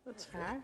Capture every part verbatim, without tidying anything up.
Dat is raar.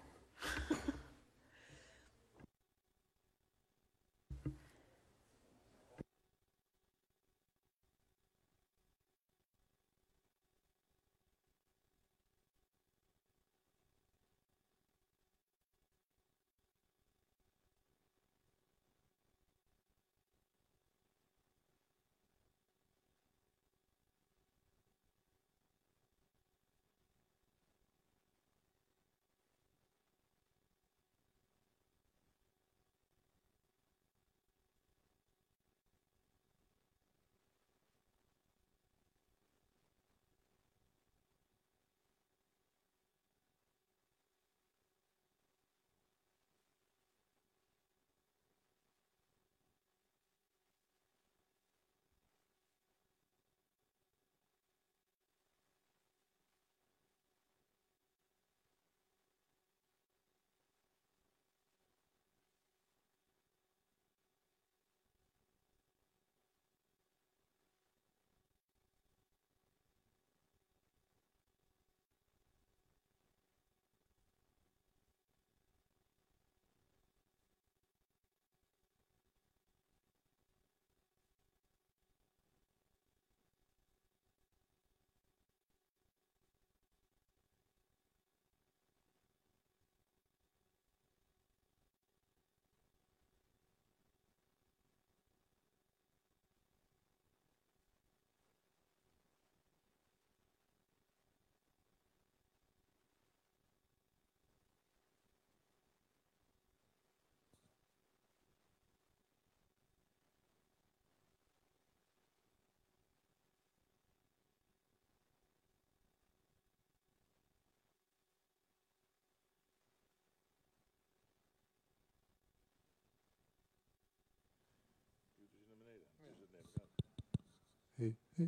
Hey, hey.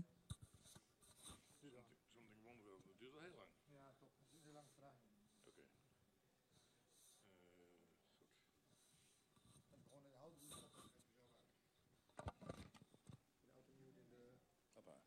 Something wonderful. Het duurt al heel lang. Ja, toch. Het is een lang vraag. Oké. Okay. Uh, goed. En gewoon in de houten doen, dat gaat zelf uit. De auto mute in de... Papa.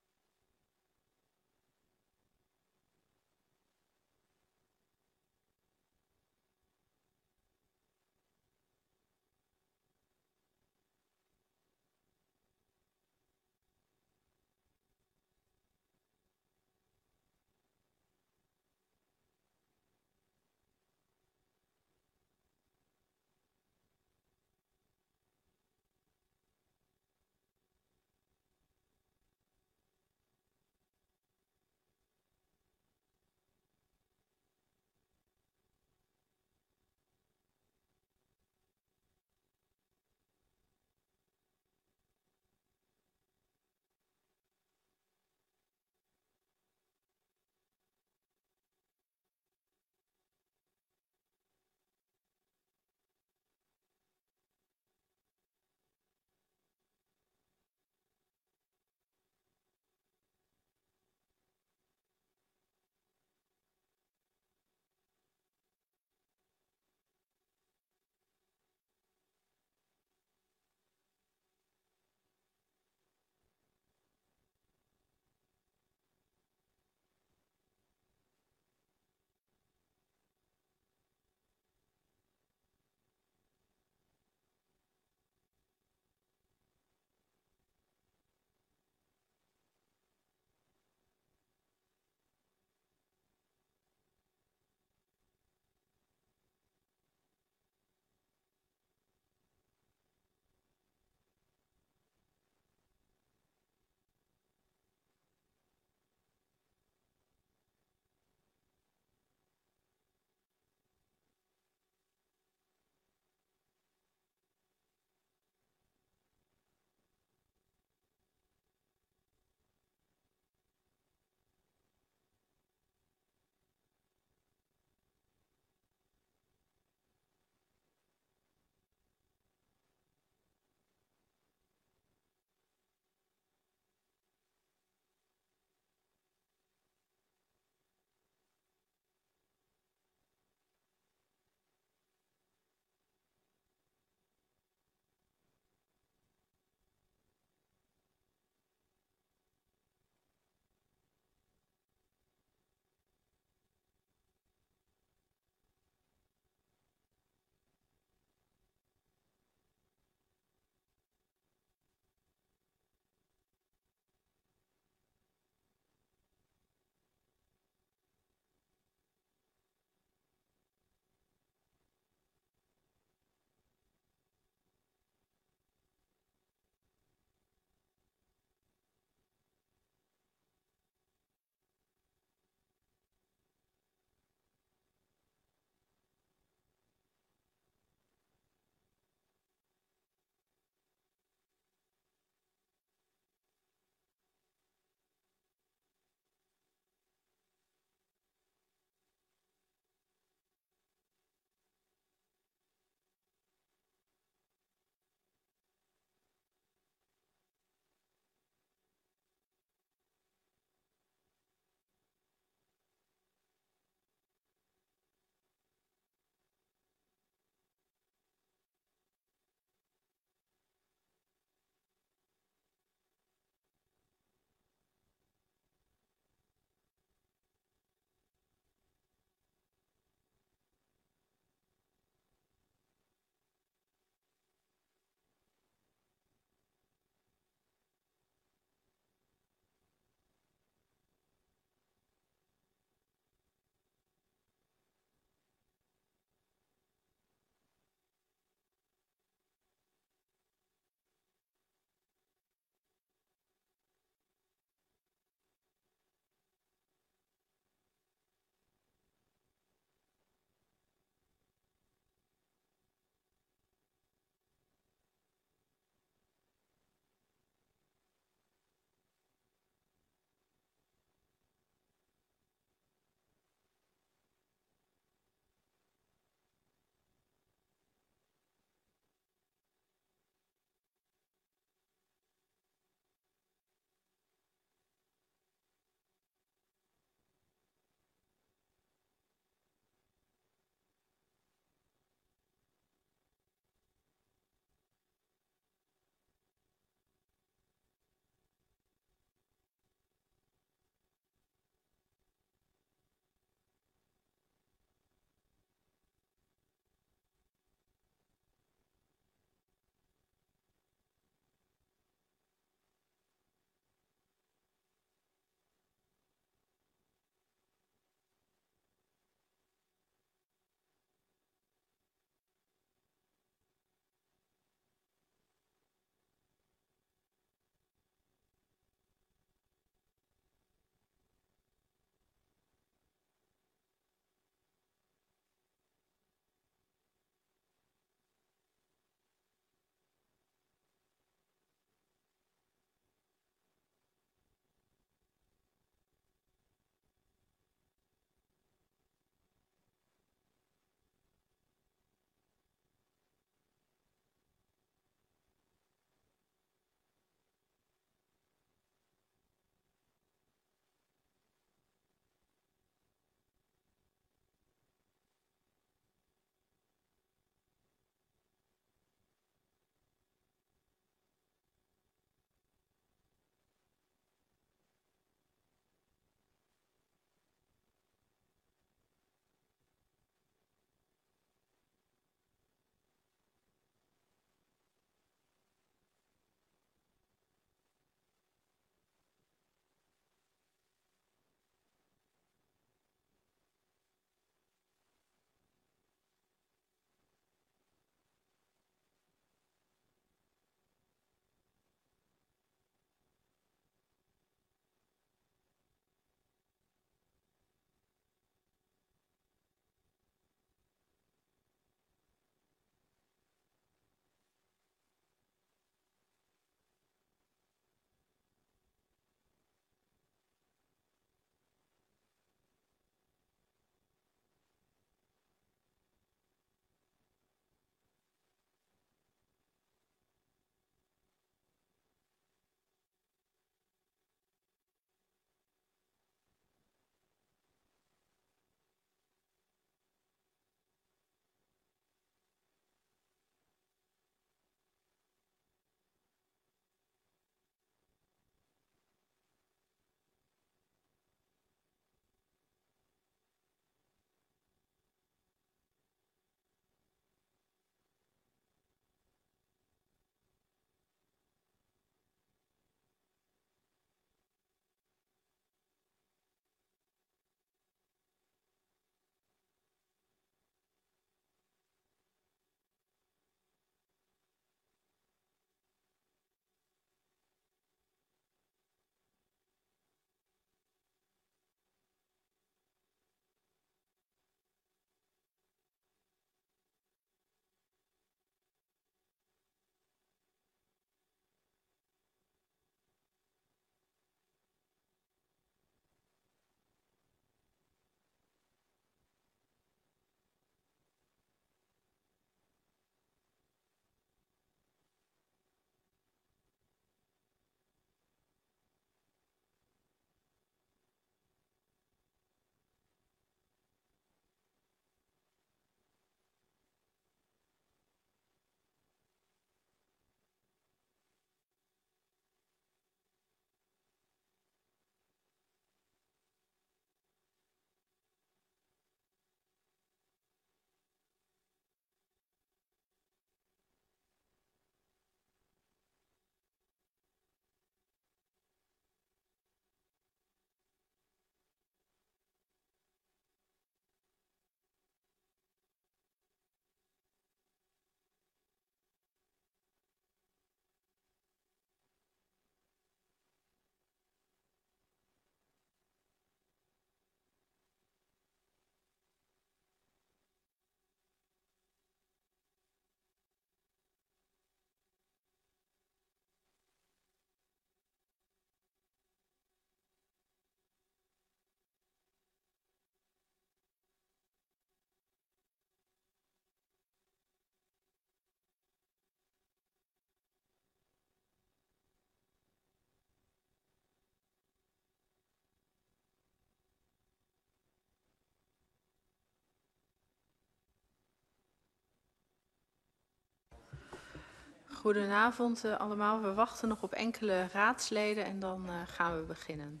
Goedenavond uh, allemaal. We wachten nog op enkele raadsleden en dan uh, gaan we beginnen.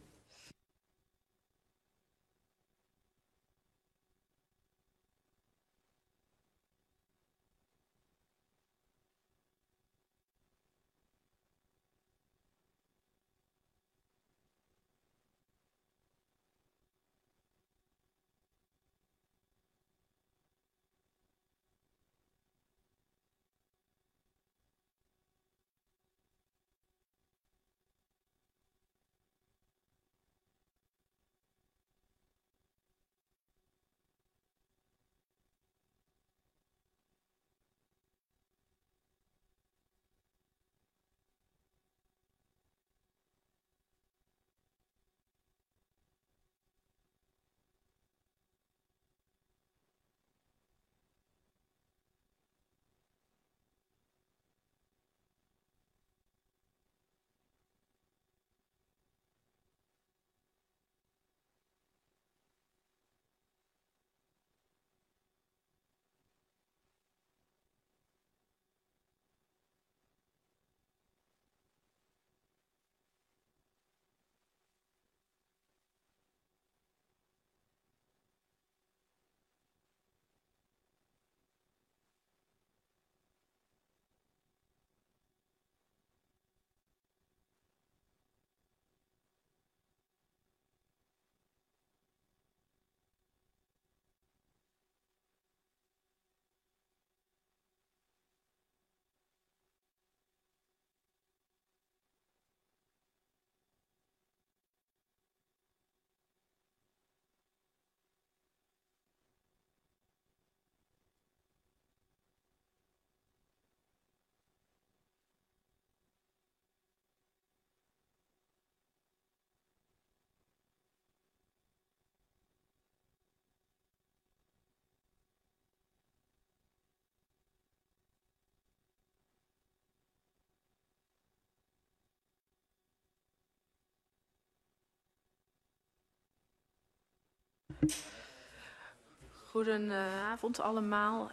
Goedenavond allemaal.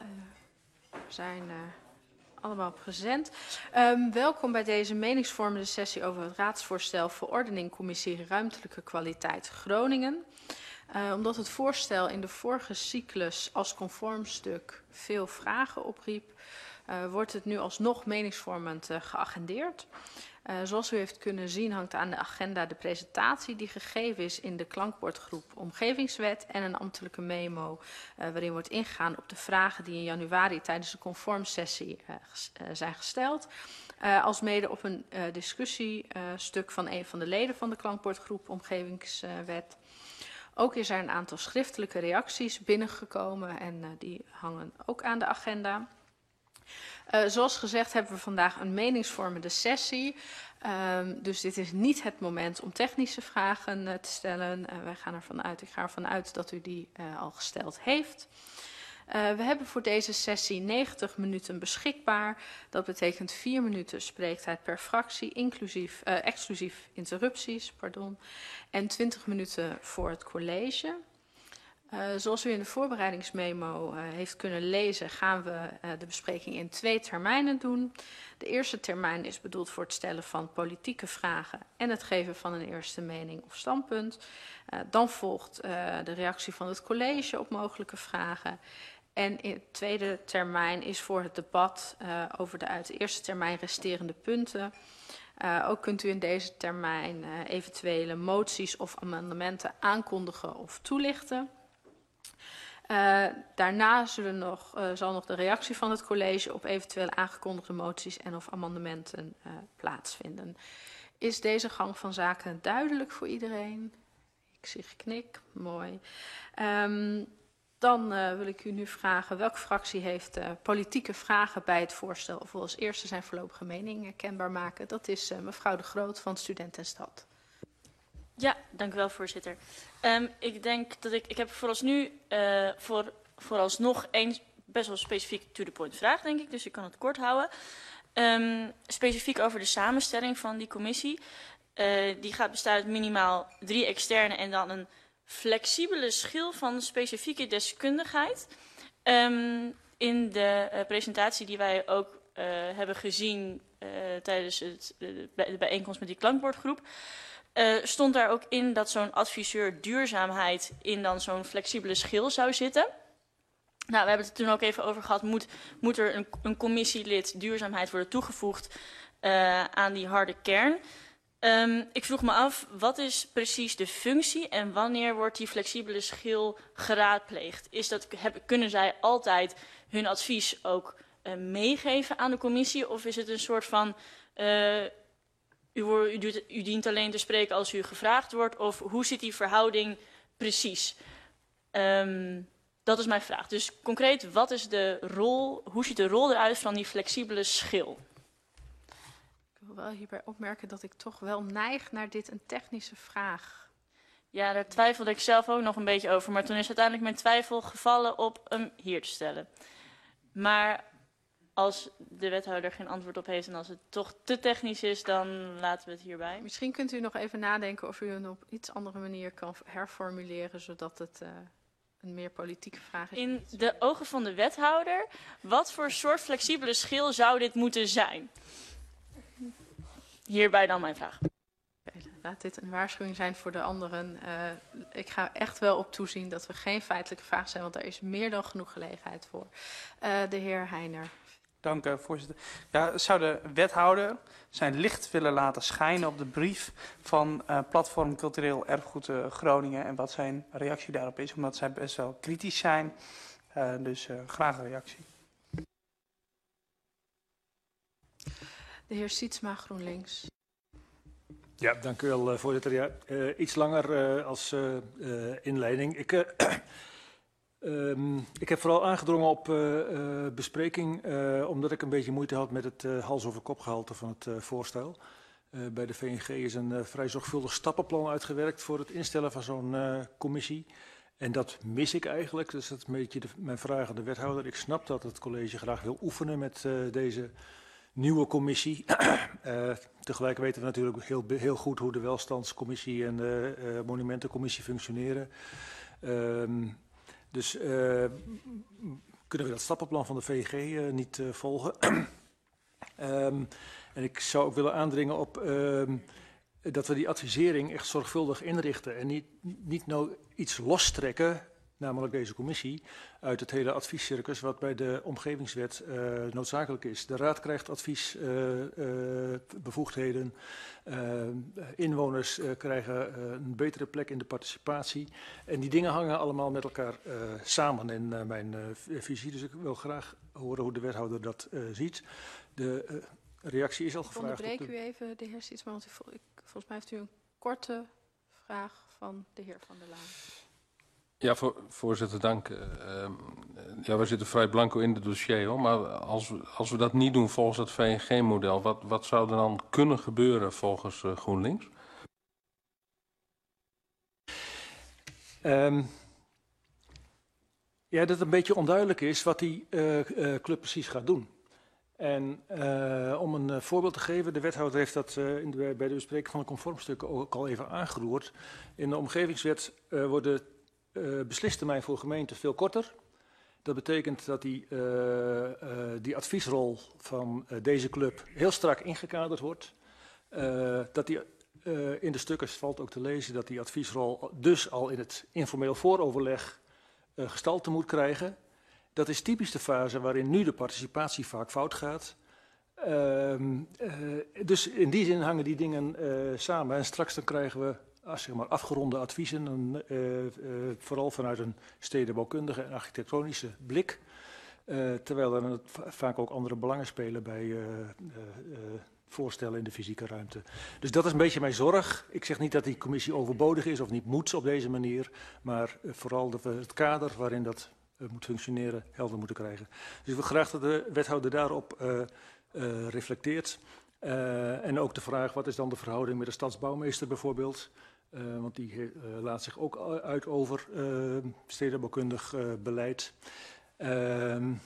We zijn uh, allemaal present. Um, welkom bij deze meningsvormende sessie over het raadsvoorstel verordening Commissie Ruimtelijke Kwaliteit Groningen. Uh, omdat het voorstel in de vorige cyclus als conformstuk veel vragen opriep, uh, wordt het nu alsnog meningsvormend uh, geagendeerd. Uh, zoals u heeft kunnen zien hangt aan de agenda de presentatie die gegeven is in de klankbordgroep Omgevingswet en een ambtelijke memo uh, waarin wordt ingegaan op de vragen die in januari tijdens de conformsessie uh, ges uh, zijn gesteld. Uh, als mede op een uh, discussiestuk uh, van een van de leden van de klankbordgroep Omgevingswet. Ook is er een aantal schriftelijke reacties binnengekomen en uh, die hangen ook aan de agenda. Uh, zoals gezegd hebben we vandaag een meningsvormende sessie. Um, dus dit is niet het moment om technische vragen uh, te stellen. Uh, wij gaan ervan uit, ik ga ervan uit dat u die uh, al gesteld heeft. Uh, we hebben voor deze sessie negentig minuten beschikbaar. Dat betekent vier minuten spreektijd per fractie, inclusief, uh, exclusief interrupties, pardon, en twintig minuten voor het college. Uh, zoals u in de voorbereidingsmemo uh, heeft kunnen lezen, gaan we uh, de bespreking in twee termijnen doen. De eerste termijn is bedoeld voor het stellen van politieke vragen en het geven van een eerste mening of standpunt. Uh, dan volgt uh, de reactie van het college op mogelijke vragen. En in het tweede termijn is voor het debat uh, over de uit de eerste termijn resterende punten. Uh, ook kunt u in deze termijn uh, eventuele moties of amendementen aankondigen of toelichten. Uh, daarna zullen nog, uh, zal nog de reactie van het college op eventuele aangekondigde moties en of amendementen uh, plaatsvinden. Is deze gang van zaken duidelijk voor iedereen? Ik zie geknik, mooi. Um, dan uh, wil ik u nu vragen, welke fractie heeft uh, politieke vragen bij het voorstel of wil als eerste zijn voorlopige mening uh, kenbaar maken? Dat is uh, mevrouw De Groot van Student en Stad. Ja, dank u wel, voorzitter. Um, ik denk dat ik, ik heb vooralsnu, uh, voor, vooralsnog één best wel specifiek to-the-point vraag, denk ik, dus ik kan het kort houden. Um, specifiek over de samenstelling van die commissie. Uh, die gaat bestaan uit minimaal drie externe en dan een flexibele schil van specifieke deskundigheid. Um, in de uh, presentatie die wij ook uh, hebben gezien uh, tijdens het, de, de bijeenkomst met die klankbordgroep, uh, stond daar ook in dat zo'n adviseur duurzaamheid in dan zo'n flexibele schil zou zitten. Nou, we hebben het er toen ook even over gehad, moet, moet er een, een commissielid duurzaamheid worden toegevoegd uh, aan die harde kern. Um, ik vroeg me af, wat is precies de functie en wanneer wordt die flexibele schil geraadpleegd? Is dat, heb, kunnen zij altijd hun advies ook uh, meegeven aan de commissie? Of is het een soort van, uh, u, wordt, u, doet, u dient alleen te spreken als u gevraagd wordt? Of hoe zit die verhouding precies? Um, dat is mijn vraag. Dus concreet, wat is de rol, hoe ziet de rol eruit van die flexibele schil? Ik wil wel hierbij opmerken dat ik toch wel neig naar dit een technische vraag. Ja, daar twijfelde ik zelf ook nog een beetje over. Maar toen is uiteindelijk mijn twijfel gevallen op hem hier te stellen. Maar als de wethouder geen antwoord op heeft en als het toch te technisch is, dan laten we het hierbij. Misschien kunt u nog even nadenken of u het op iets andere manier kan herformuleren, zodat het uh, een meer politieke vraag is. In de ogen van de wethouder, wat voor soort flexibele schil zou dit moeten zijn? Hierbij dan mijn vraag. Laat dit een waarschuwing zijn voor de anderen. Uh, ik ga echt wel op toezien dat we geen feitelijke vraag zijn, want er is meer dan genoeg gelegenheid voor. Uh, de heer Heijner. Dank u, voorzitter. Ja, zou de wethouder zijn licht willen laten schijnen op de brief van uh, Platform Cultureel Erfgoed uh, Groningen en wat zijn reactie daarop is, omdat zij best wel kritisch zijn. Uh, dus uh, graag een reactie. De heer Sietsma, GroenLinks. Ja, dank u wel, voorzitter. Ja, uh, iets langer uh, als uh, uh, inleiding. Ik, uh, um, ik heb vooral aangedrongen op uh, uh, bespreking, uh, omdat ik een beetje moeite had met het uh, hals-over-kop gehalte van het uh, voorstel. Uh, bij de V N G is een uh, vrij zorgvuldig stappenplan uitgewerkt voor het instellen van zo'n uh, commissie. En dat mis ik eigenlijk, dus dat is een beetje de, mijn vraag aan de wethouder. Ik snap dat het college graag wil oefenen met uh, deze nieuwe commissie. uh, tegelijk weten we natuurlijk heel, heel goed hoe de welstandscommissie en de uh, monumentencommissie functioneren. Um, dus uh, kunnen we dat stappenplan van de V N G uh, niet uh, volgen. um, en ik zou ook willen aandringen op um, dat we die advisering echt zorgvuldig inrichten en niet, niet nou iets lostrekken, namelijk deze commissie, uit het hele adviescircus wat bij de omgevingswet uh, noodzakelijk is. De raad krijgt adviesbevoegdheden, uh, uh, inwoners uh, krijgen uh, een betere plek in de participatie. En die dingen hangen allemaal met elkaar uh, samen in uh, mijn uh, visie. Dus ik wil graag horen hoe de wethouder dat uh, ziet. De uh, reactie is al gevraagd. Onderbreek op de... u even, de heer Sietsma, want u, ik, volgens mij heeft u een korte vraag van de heer Van der Laan. Ja, voor, voorzitter, dank. Uh, ja, we zitten vrij blanco in het dossier, hoor. Maar als we, als we dat niet doen volgens het V N G-model, wat, wat zou er dan kunnen gebeuren volgens uh, GroenLinks? Um, ja, dat het een beetje onduidelijk is wat die uh, uh, club precies gaat doen. En uh, om een uh, voorbeeld te geven, de wethouder heeft dat uh, in de, bij de bespreking van de conformstukken ook al even aangeroerd. In de omgevingswet uh, worden Uh, beslistermijn voor gemeenten veel korter. Dat betekent dat die, uh, uh, die adviesrol van uh, deze club heel strak ingekaderd wordt. Uh, dat die uh, in de stukken valt ook te lezen dat die adviesrol dus al in het informeel vooroverleg uh, gestalte moet krijgen. Dat is typisch de fase waarin nu de participatie vaak fout gaat. Uh, uh, dus in die zin hangen die dingen uh, samen en straks dan krijgen we Als, zeg maar, afgeronde adviezen, een, uh, uh, vooral vanuit een stedenbouwkundige en architectonische blik. Uh, terwijl er vaak ook andere belangen spelen bij uh, uh, uh, voorstellen in de fysieke ruimte. Dus dat is een beetje mijn zorg. Ik zeg niet dat die commissie overbodig is of niet moet op deze manier, maar uh, vooral dat we het kader waarin dat uh, moet functioneren helder moeten krijgen. Dus ik wil graag dat de wethouder daarop uh, uh, reflecteert. Uh, en ook de vraag, wat is dan de verhouding met de stadsbouwmeester bijvoorbeeld? Uh, want die uh, laat zich ook uit over uh, stedenbouwkundig uh, beleid. Uh, uh,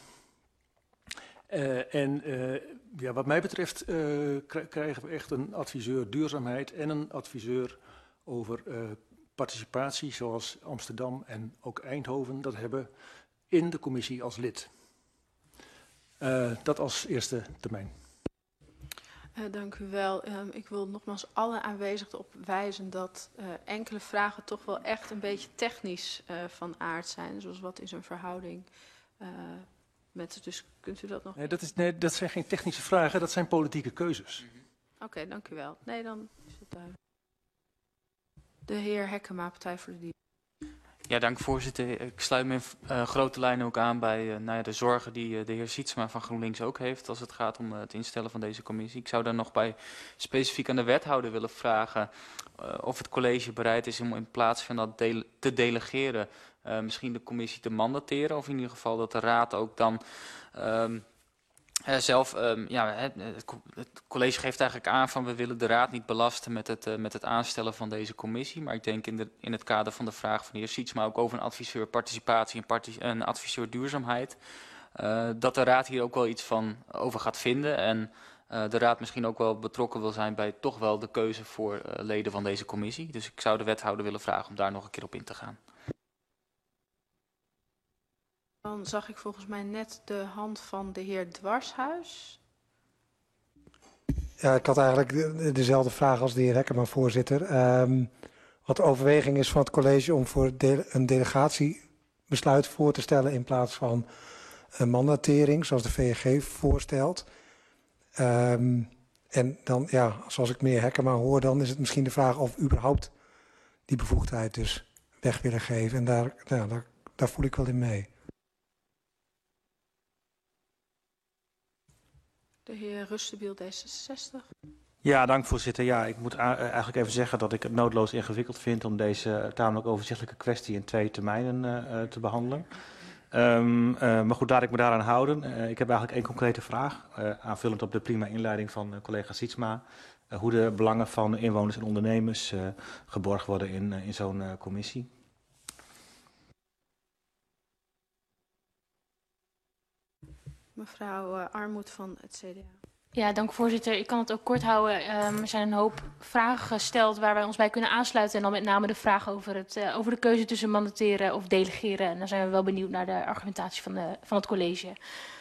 en uh, ja, wat mij betreft uh, krijgen we echt een adviseur duurzaamheid en een adviseur over uh, participatie, zoals Amsterdam en ook Eindhoven dat hebben in de commissie als lid. Uh, dat als eerste termijn. Uh, dank u wel. Um, ik wil nogmaals alle aanwezigen op wijzen dat uh, enkele vragen toch wel echt een beetje technisch uh, van aard zijn. Zoals wat is een verhouding uh, met... Dus kunt u dat nog... Nee, dat, is, nee, dat zijn geen technische vragen, dat zijn politieke keuzes. Mm-hmm. Oké, okay, dank u wel. Nee, dan is het duidelijk. De heer Hekkema, Partij voor de Dieren. Ja, dank voorzitter. Ik sluit me in uh, grote lijnen ook aan bij uh, nou ja, de zorgen die uh, de heer Sietsma van GroenLinks ook heeft als het gaat om uh, het instellen van deze commissie. Ik zou daar nog bij specifiek aan de wethouder willen vragen uh, of het college bereid is om in plaats van dat dele te delegeren uh, misschien de commissie te mandateren. Of in ieder geval dat de raad ook dan... Um, Uh, zelf, um, ja, het, het college geeft eigenlijk aan van we willen de raad niet belasten met het, uh, met het aanstellen van deze commissie. Maar ik denk in, de, in het kader van de vraag van de heer Sietsma ook over een adviseur participatie en partic een adviseur duurzaamheid. Uh, dat de raad hier ook wel iets van over gaat vinden. En uh, de raad misschien ook wel betrokken wil zijn bij toch wel de keuze voor uh, leden van deze commissie. Dus ik zou de wethouder willen vragen om daar nog een keer op in te gaan. Dan zag ik volgens mij net de hand van de heer Dwarshuis. Ja, ik had eigenlijk de, dezelfde vraag als de heer Hekkema, voorzitter. Um, wat de overweging is van het college om voor de, een delegatiebesluit voor te stellen in plaats van een mandatering, zoals de V G voorstelt. Um, en dan, ja, zoals ik meneer Hekkema hoor, dan is het misschien de vraag of we überhaupt die bevoegdheid dus weg willen geven. En daar, ja, daar, daar voel ik wel in mee. De heer Rustenbiel, D zesenzestig. Ja, dank voorzitter. Ja, ik moet eigenlijk even zeggen dat ik het noodloos ingewikkeld vind om deze tamelijk overzichtelijke kwestie in twee termijnen uh, te behandelen. Um, uh, maar goed, laat ik me daaraan houden. Uh, ik heb eigenlijk één concrete vraag, uh, aanvullend op de prima inleiding van uh, collega Sietsma. Uh, hoe de belangen van inwoners en ondernemers uh, geborgd worden in, uh, in zo'n uh, commissie. Mevrouw uh, Armoed van het C D A. Ja, dank voorzitter. Ik kan het ook kort houden. Um, er zijn een hoop vragen gesteld waar wij ons bij kunnen aansluiten. En dan met name de vraag over, het, uh, over de keuze tussen mandateren of delegeren. En dan zijn we wel benieuwd naar de argumentatie van, de, van het college.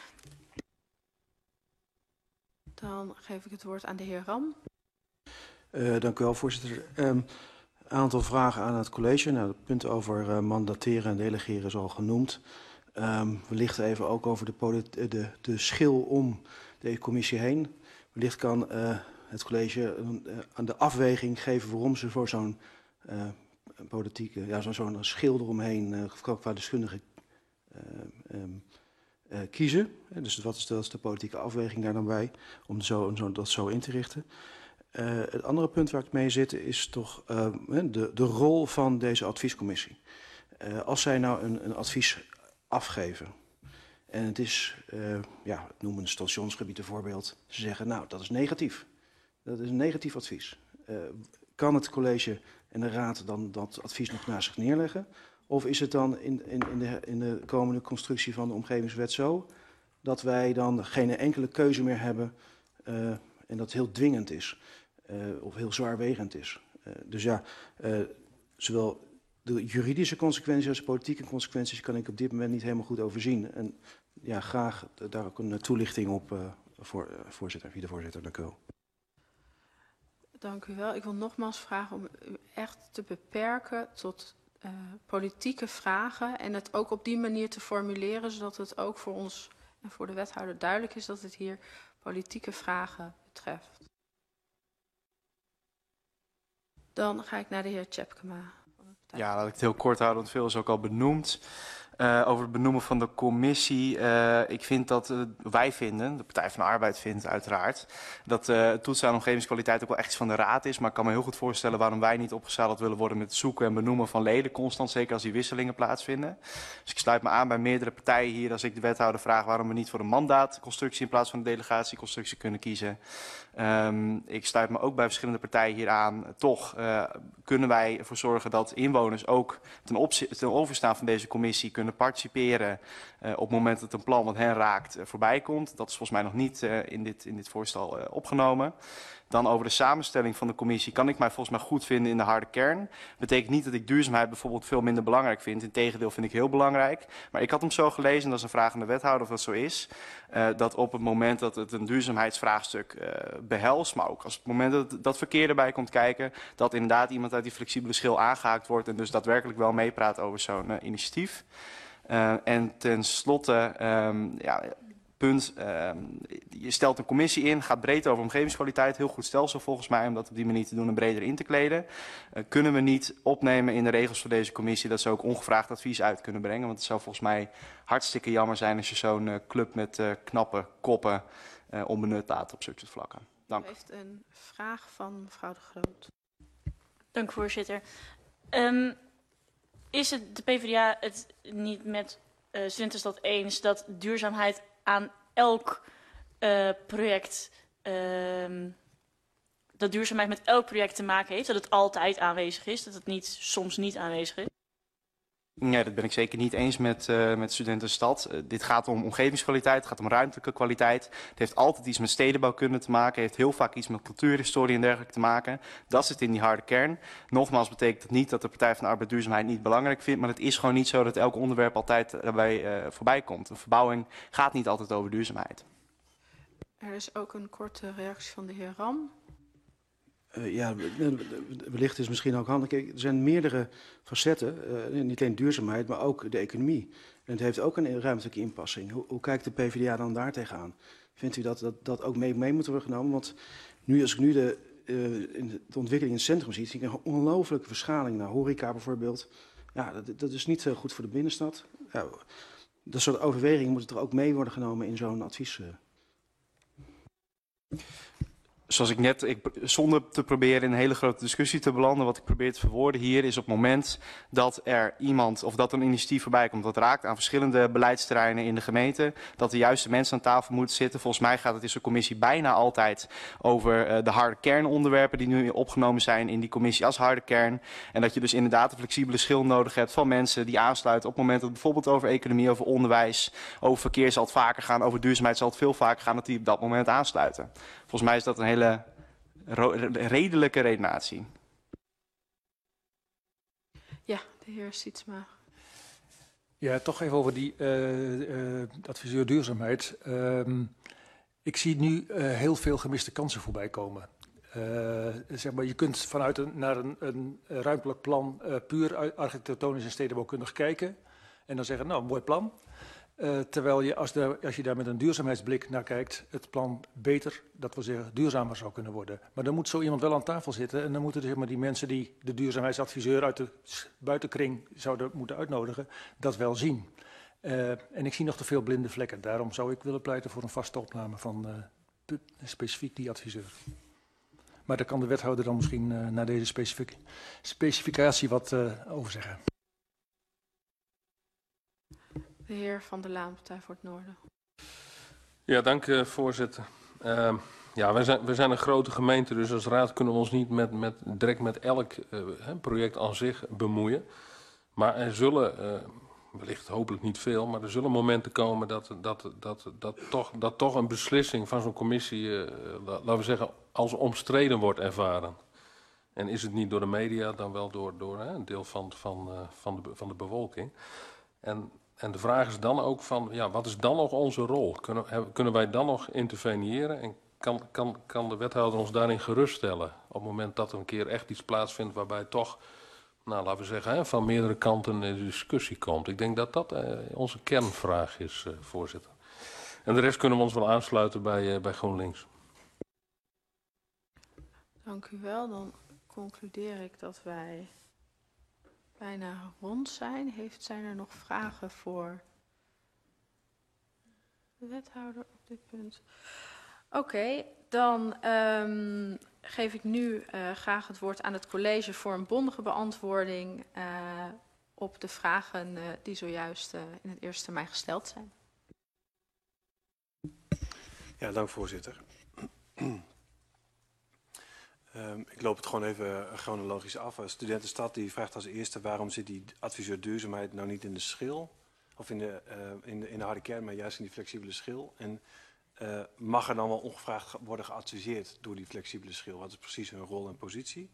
Dan geef ik het woord aan de heer Ram. Uh, dank u wel, voorzitter. Een um, aantal vragen aan het college. Nou, het punt over uh, mandateren en delegeren is al genoemd. Um, wellicht even ook over de, de, de schil om de commissie heen. Wellicht kan uh, het college uh, aan de afweging geven waarom ze voor zo'n uh, politieke, ja, zo'n zo schil eromheen uh, qua deskundige uh, um, uh, kiezen. Dus wat is de, wat is de politieke afweging daar dan bij om zo, zo, dat zo in te richten? Uh, het andere punt waar ik mee zit is toch uh, de, de rol van deze adviescommissie. Uh, als zij nou een, een advies afgeven. En het is, uh, ja, ik noem een stationsgebied een voorbeeld. Ze zeggen, nou, dat is negatief. Dat is een negatief advies. Uh, kan het college en de raad dan dat advies nog naast zich neerleggen? Of is het dan in, in, in, de, in de komende constructie van de omgevingswet zo dat wij dan geen enkele keuze meer hebben uh, en dat het heel dwingend is uh, of heel zwaarwegend is? Uh, dus ja, uh, zowel de juridische consequenties als de politieke consequenties kan ik op dit moment niet helemaal goed overzien. En ja, graag daar ook een toelichting op, uh, voor, uh, voorzitter, vicevoorzitter. Dank u wel. Dank u wel. Ik wil nogmaals vragen om u echt te beperken tot uh, politieke vragen en het ook op die manier te formuleren, zodat het ook voor ons en voor de wethouder duidelijk is dat het hier politieke vragen betreft. Dan ga ik naar de heer Tjepkema. Ja, laat ik het heel kort houden, want veel is ook al benoemd. Uh, over het benoemen van de commissie. Uh, ik vind dat uh, wij vinden, de Partij van de Arbeid vindt uiteraard, dat uh, het toetsen aan omgevingskwaliteit ook wel echt iets van de raad is. Maar ik kan me heel goed voorstellen waarom wij niet opgezadeld willen worden met het zoeken en benoemen van leden constant. Zeker als die wisselingen plaatsvinden. Dus ik sluit me aan bij meerdere partijen hier als ik de wethouder vraag waarom we niet voor een mandaatconstructie in plaats van een delegatieconstructie kunnen kiezen. Um, ik sluit me ook bij verschillende partijen hier aan. Toch uh, kunnen wij ervoor zorgen dat inwoners ook ten, ten overstaan van deze commissie kunnen participeren uh, op het moment dat een plan wat hen raakt uh, voorbij komt. Dat is volgens mij nog niet uh, in, dit, in dit voorstel uh, opgenomen. Dan over de samenstelling van de commissie kan ik mij volgens mij goed vinden in de harde kern. Betekent niet dat ik duurzaamheid bijvoorbeeld veel minder belangrijk vind. Integendeel vind ik heel belangrijk. Maar ik had hem zo gelezen, en dat is een vraag aan de wethouder of dat zo is, uh, dat op het moment dat het een duurzaamheidsvraagstuk uh, behelst, maar ook als het moment dat dat verkeer erbij komt kijken, dat inderdaad iemand uit die flexibele schil aangehaakt wordt en dus daadwerkelijk wel meepraat over zo'n uh, initiatief. Uh, en tenslotte, um, ja, punt, uh, je stelt een commissie in, gaat breed over omgevingskwaliteit, heel goed stelsel volgens mij om dat op die manier te doen en breder in te kleden. Uh, kunnen we niet opnemen in de regels voor deze commissie dat ze ook ongevraagd advies uit kunnen brengen, want het zou volgens mij hartstikke jammer zijn als je zo'n uh, club met uh, knappe koppen uh, onbenut laat op zulke vlakken. Dank. U heeft een vraag van mevrouw De Groot. Dank voorzitter. Um, is het de PvdA het niet met uh, Studentenstad eens dat duurzaamheid aan elk uh, project, uh, dat duurzaamheid met elk project te maken heeft, dat het altijd aanwezig is, dat het niet soms niet aanwezig is? Nee, dat ben ik zeker niet eens met, uh, met Studentenstad. Uh, dit gaat om omgevingskwaliteit, het gaat om ruimtelijke kwaliteit. Het heeft altijd iets met stedenbouwkunde te maken, heeft heel vaak iets met cultuurhistorie en dergelijke te maken. Dat zit in die harde kern. Nogmaals betekent het niet dat de Partij van de Arbeid duurzaamheid niet belangrijk vindt, maar het is gewoon niet zo dat elk onderwerp altijd daarbij uh, voorbij komt. Een verbouwing gaat niet altijd over duurzaamheid. Er is ook een korte reactie van de heer Ram. Uh, ja, wellicht is misschien ook handig. Kijk, er zijn meerdere facetten, uh, niet alleen duurzaamheid, maar ook de economie. En het heeft ook een ruimtelijke inpassing. Hoe, hoe kijkt de PvdA dan daar tegenaan? Vindt u dat dat, dat ook mee, mee moet worden genomen? Want nu, als ik nu de, uh, in de ontwikkeling in het centrum zie, zie ik een ongelooflijke verschaling naar horeca bijvoorbeeld. Ja, dat, dat is niet uh, goed voor de binnenstad. Ja, dat soort overwegingen moeten er ook mee worden genomen in zo'n advies. Uh. Zoals ik net, ik, zonder te proberen in een hele grote discussie te belanden, wat ik probeer te verwoorden hier is op het moment dat er iemand of dat een initiatief voorbij komt dat raakt aan verschillende beleidsterreinen in de gemeente, dat de juiste mensen aan tafel moeten zitten. Volgens mij gaat het in zo'n commissie bijna altijd over uh, de harde kernonderwerpen die nu opgenomen zijn in die commissie als harde kern. En dat je dus inderdaad een flexibele schil nodig hebt van mensen die aansluiten op het moment dat het bijvoorbeeld over economie, over onderwijs, over verkeer zal het vaker gaan, over duurzaamheid zal het veel vaker gaan, dat die op dat moment aansluiten. Volgens mij is dat een hele redelijke redenatie. Ja, de heer Sietsma. Ja, toch even over die uh, uh, adviseur duurzaamheid. Uh, ik zie nu uh, heel veel gemiste kansen voorbij komen. Uh, zeg maar, je kunt vanuit een, naar een, een ruimtelijk plan uh, puur architectonisch en stedenbouwkundig kijken. En dan zeggen, nou, mooi plan. Uh, terwijl je als, de, als je daar met een duurzaamheidsblik naar kijkt, het plan beter, dat wil zeggen duurzamer zou kunnen worden. Maar dan moet zo iemand wel aan tafel zitten en dan moeten zeg maar, die mensen die de duurzaamheidsadviseur uit de buitenkring zouden moeten uitnodigen, dat wel zien. Uh, en ik zie nog te veel blinde vlekken. Daarom zou ik willen pleiten voor een vaste opname van uh, specifiek die adviseur. Maar daar kan de wethouder dan misschien uh, naar deze specific specificatie wat uh, over zeggen. De heer Van der Laan, Partij voor het Noorden. Ja, dank uh, voorzitter. Uh, ja, wij zijn, wij zijn een grote gemeente, dus als raad kunnen we ons niet met, met, direct met elk uh, project aan zich bemoeien. Maar er zullen, uh, wellicht hopelijk niet veel, maar er zullen momenten komen dat, dat, dat, dat, toch, dat toch een beslissing van zo'n commissie, uh, laten we zeggen, als omstreden wordt ervaren. En is het niet door de media, dan wel door, door hè, een deel van, van, uh, van, de, van de bevolking. En En de vraag is dan ook van, ja, wat is dan nog onze rol? Kunnen, kunnen wij dan nog interveneren? En kan, kan, kan de wethouder ons daarin geruststellen? Op het moment dat er een keer echt iets plaatsvindt waarbij toch, nou, laten we zeggen, hè, van meerdere kanten een discussie komt. Ik denk dat dat uh, onze kernvraag is, uh, voorzitter. En de rest kunnen we ons wel aansluiten bij, uh, bij GroenLinks. Dank u wel. Dan concludeer ik dat wij bijna rond zijn. Heeft, zijn er nog vragen voor de wethouder op dit punt? Oké, okay, dan um, geef ik nu uh, graag het woord aan het college voor een bondige beantwoording uh, op de vragen uh, die zojuist uh, in het eerste termijn gesteld zijn. Ja, dank voorzitter. Um, ik loop het gewoon even chronologisch af. Studentenstad die vraagt als eerste waarom zit die adviseur duurzaamheid nou niet in de schil? Of in de, uh, in de, in de harde kern, maar juist in die flexibele schil. En uh, mag er dan wel ongevraagd worden geadviseerd door die flexibele schil? Wat is precies hun rol en positie?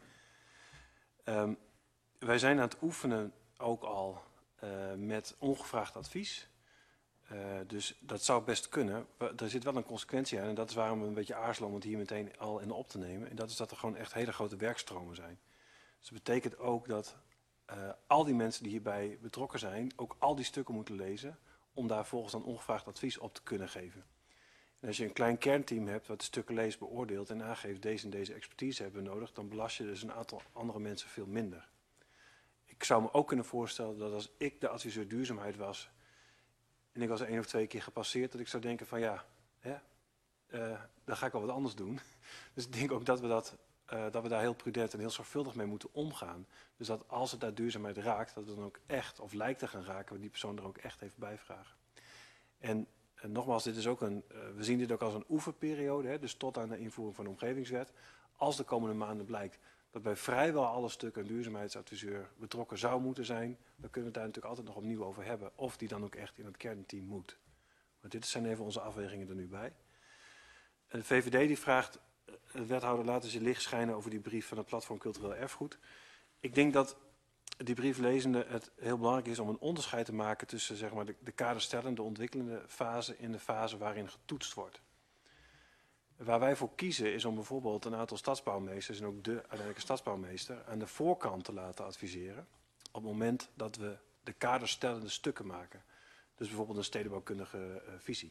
Um, wij zijn aan het oefenen ook al uh, met ongevraagd advies. Uh, dus dat zou best kunnen. Er zit wel een consequentie aan en dat is waarom we een beetje aarzelen om het hier meteen al in op te nemen. En dat is dat er gewoon echt hele grote werkstromen zijn. Dus dat betekent ook dat uh, al die mensen die hierbij betrokken zijn ook al die stukken moeten lezen om daar volgens dan ongevraagd advies op te kunnen geven. En als je een klein kernteam hebt wat de stukken leest, beoordeelt en aangeeft deze en deze expertise hebben we nodig, dan belast je dus een aantal andere mensen veel minder. Ik zou me ook kunnen voorstellen dat als ik de adviseur duurzaamheid was en ik was er één of twee keer gepasseerd, dat ik zou denken van ja, hè, uh, dan ga ik wel wat anders doen. Dus ik denk ook dat we, dat, uh, dat we daar heel prudent en heel zorgvuldig mee moeten omgaan. Dus dat als het daar duurzaamheid raakt, dat we dan ook echt, of lijkt te gaan raken, we die persoon er ook echt even bij vragen. En uh, nogmaals, dit is ook een, uh, we zien dit ook als een oefenperiode, hè, dus tot aan de invoering van de omgevingswet. Als de komende maanden blijkt dat bij vrijwel alle stukken een duurzaamheidsadviseur betrokken zou moeten zijn, dan kunnen we het daar natuurlijk altijd nog opnieuw over hebben. Of die dan ook echt in het kernteam moet. Maar dit zijn even onze afwegingen er nu bij. En de V V D die vraagt, de wethouder laten ze licht schijnen over die brief van het platform Cultureel Erfgoed. Ik denk dat die brieflezende het heel belangrijk is om een onderscheid te maken tussen zeg maar, de, de kaderstellende, ontwikkelende fase en de fase waarin getoetst wordt. Waar wij voor kiezen is om bijvoorbeeld een aantal stadsbouwmeesters en ook de uiteindelijke stadsbouwmeester aan de voorkant te laten adviseren. Op het moment dat we de kaderstellende stukken maken. Dus bijvoorbeeld een stedenbouwkundige uh, visie.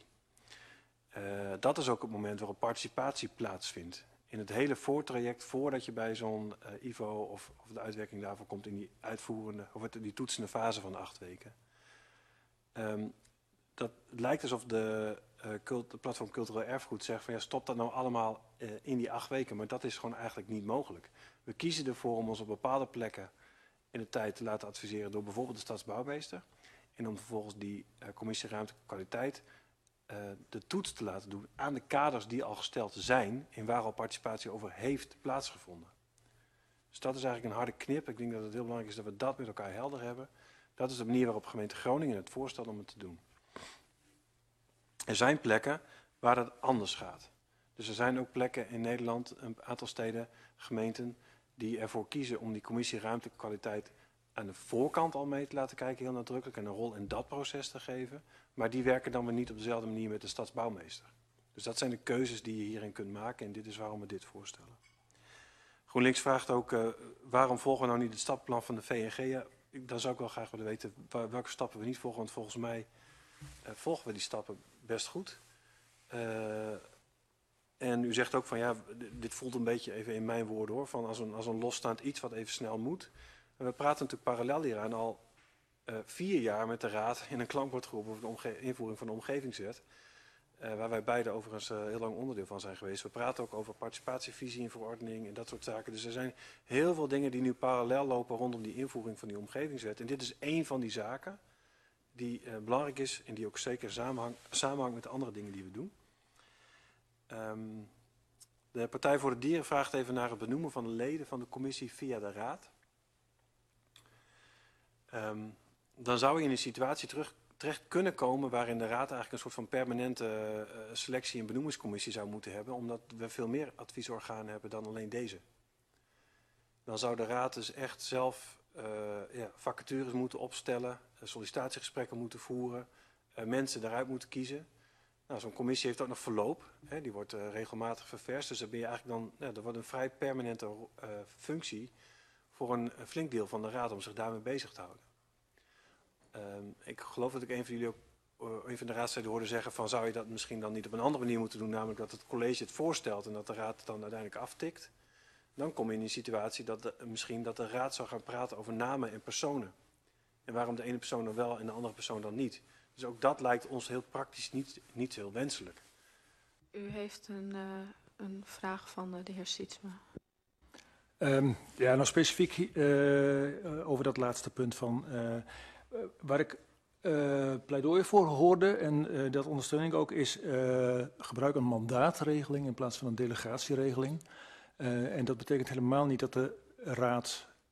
Uh, dat is ook het moment waarop participatie plaatsvindt. In het hele voortraject voordat je bij zo'n uh, I V O of, of de uitwerking daarvoor komt in die uitvoerende of die toetsende fase van de acht weken. Um, dat, het lijkt alsof de Uh, cult, de platform Cultureel Erfgoed zegt van ja, stop dat nou allemaal uh, in die acht weken. Maar dat is gewoon eigenlijk niet mogelijk. We kiezen ervoor om ons op bepaalde plekken in de tijd te laten adviseren door bijvoorbeeld de stadsbouwmeester. En om vervolgens die uh, commissie ruimtelijke kwaliteit uh, de toets te laten doen aan de kaders die al gesteld zijn en waar al participatie over heeft plaatsgevonden. Dus dat is eigenlijk een harde knip. Ik denk dat het heel belangrijk is dat we dat met elkaar helder hebben. Dat is de manier waarop gemeente Groningen het voorstelt om het te doen. Er zijn plekken waar dat anders gaat. Dus er zijn ook plekken in Nederland, een aantal steden, gemeenten, die ervoor kiezen om die commissie ruimtelijke kwaliteit aan de voorkant al mee te laten kijken, heel nadrukkelijk, en een rol in dat proces te geven. Maar die werken dan weer niet op dezelfde manier met de stadsbouwmeester. Dus dat zijn de keuzes die je hierin kunt maken en dit is waarom we dit voorstellen. GroenLinks vraagt ook, uh, waarom volgen we nou niet het stappenplan van de V N G? Ja, dan zou ik wel graag willen weten welke stappen we niet volgen, want volgens mij uh, volgen we die stappen best goed. Uh, en u zegt ook van ja, dit voelt een beetje even in mijn woorden hoor, van als een, als een losstaand iets wat even snel moet. En we praten natuurlijk parallel hieraan al uh, vier jaar met de Raad in een klankbordgroep over de invoering van de omgevingswet. Uh, waar wij beide overigens uh, heel lang onderdeel van zijn geweest. We praten ook over participatievisie en verordening en dat soort zaken. Dus er zijn heel veel dingen die nu parallel lopen rondom die invoering van die omgevingswet. En dit is één van die zaken die uh, belangrijk is en die ook zeker samenhang, samenhangt met de andere dingen die we doen. Um, de Partij voor de Dieren vraagt even naar het benoemen van de leden van de commissie via de Raad. Um, dan zou je in een situatie terug, terecht kunnen komen waarin de Raad eigenlijk een soort van permanente uh, selectie- en benoemingscommissie zou moeten hebben, omdat we veel meer adviesorganen hebben dan alleen deze. Dan zou de Raad dus echt zelf uh, ja, vacatures moeten opstellen, sollicitatiegesprekken moeten voeren, uh, mensen daaruit moeten kiezen. Nou, zo'n commissie heeft ook nog verloop, hè, die wordt uh, regelmatig ververst, dus dan ben je eigenlijk dan, ja, dat wordt een vrij permanente uh, functie voor een, een flink deel van de Raad om zich daarmee bezig te houden. Um, ik geloof dat ik een van jullie ook, uh, een van de raadsleden hoorde zeggen van zou je dat misschien dan niet op een andere manier moeten doen, namelijk dat het college het voorstelt en dat de Raad het dan uiteindelijk aftikt. Dan kom je in een situatie dat de, misschien dat de Raad zou gaan praten over namen en personen. En waarom de ene persoon dan wel en de andere persoon dan niet. Dus ook dat lijkt ons heel praktisch niet, niet heel wenselijk. U heeft een, uh, een vraag van uh, de heer Sietsma. Um, ja, nou specifiek uh, over dat laatste punt van uh, waar ik uh, pleidooi voor hoorde en uh, dat ondersteun ik ook is uh, gebruik een mandaatregeling in plaats van een delegatieregeling. Uh, en dat betekent helemaal niet dat de Raad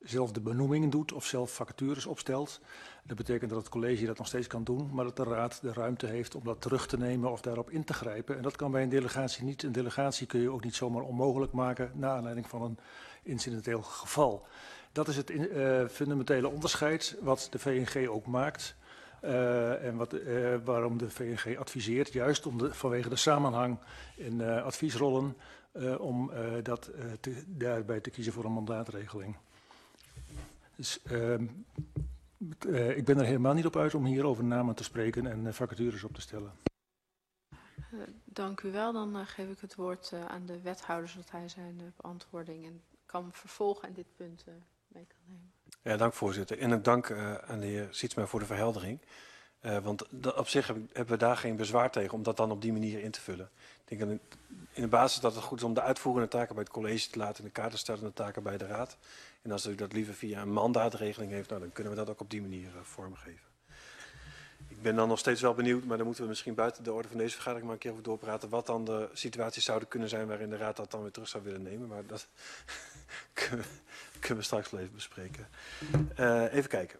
zelf de benoemingen doet of zelf vacatures opstelt. Dat betekent dat het college dat nog steeds kan doen, maar dat de raad de ruimte heeft om dat terug te nemen of daarop in te grijpen. En dat kan bij een delegatie niet. Een delegatie kun je ook niet zomaar onmogelijk maken naar aanleiding van een incidenteel geval. Dat is het uh, fundamentele onderscheid wat de V N G ook maakt. Uh, en wat, uh, waarom de V N G adviseert, juist om de, vanwege de samenhang in uh, adviesrollen, uh, om uh, dat, uh, te, daarbij te kiezen voor een mandaatregeling. Dus, uh, uh, ik ben er helemaal niet op uit om hier over namen te spreken en uh, vacatures op te stellen. Uh, dank u wel. Dan uh, geef ik het woord uh, aan de wethouder, zodat hij zijn uh, beantwoording en kan vervolgen en dit punt uh, mee kan nemen. Ja, dank voorzitter. En ook dank uh, aan de heer Sietsma voor de verheldering. Uh, want dat, op zich heb ik, hebben we daar geen bezwaar tegen om dat dan op die manier in te vullen. Ik denk in, in de basis dat het goed is om de uitvoerende taken bij het college te laten en de kaderstellende taken bij de raad. En als u dat liever via een mandaatregeling heeft, nou, dan kunnen we dat ook op die manier uh, vormgeven. Ik ben dan nog steeds wel benieuwd, maar dan moeten we misschien buiten de orde van deze vergadering maar een keer over doorpraten, wat dan de situaties zouden kunnen zijn waarin de raad dat dan weer terug zou willen nemen. Maar dat kunnen, we, kunnen we straks wel even bespreken. Uh, even kijken.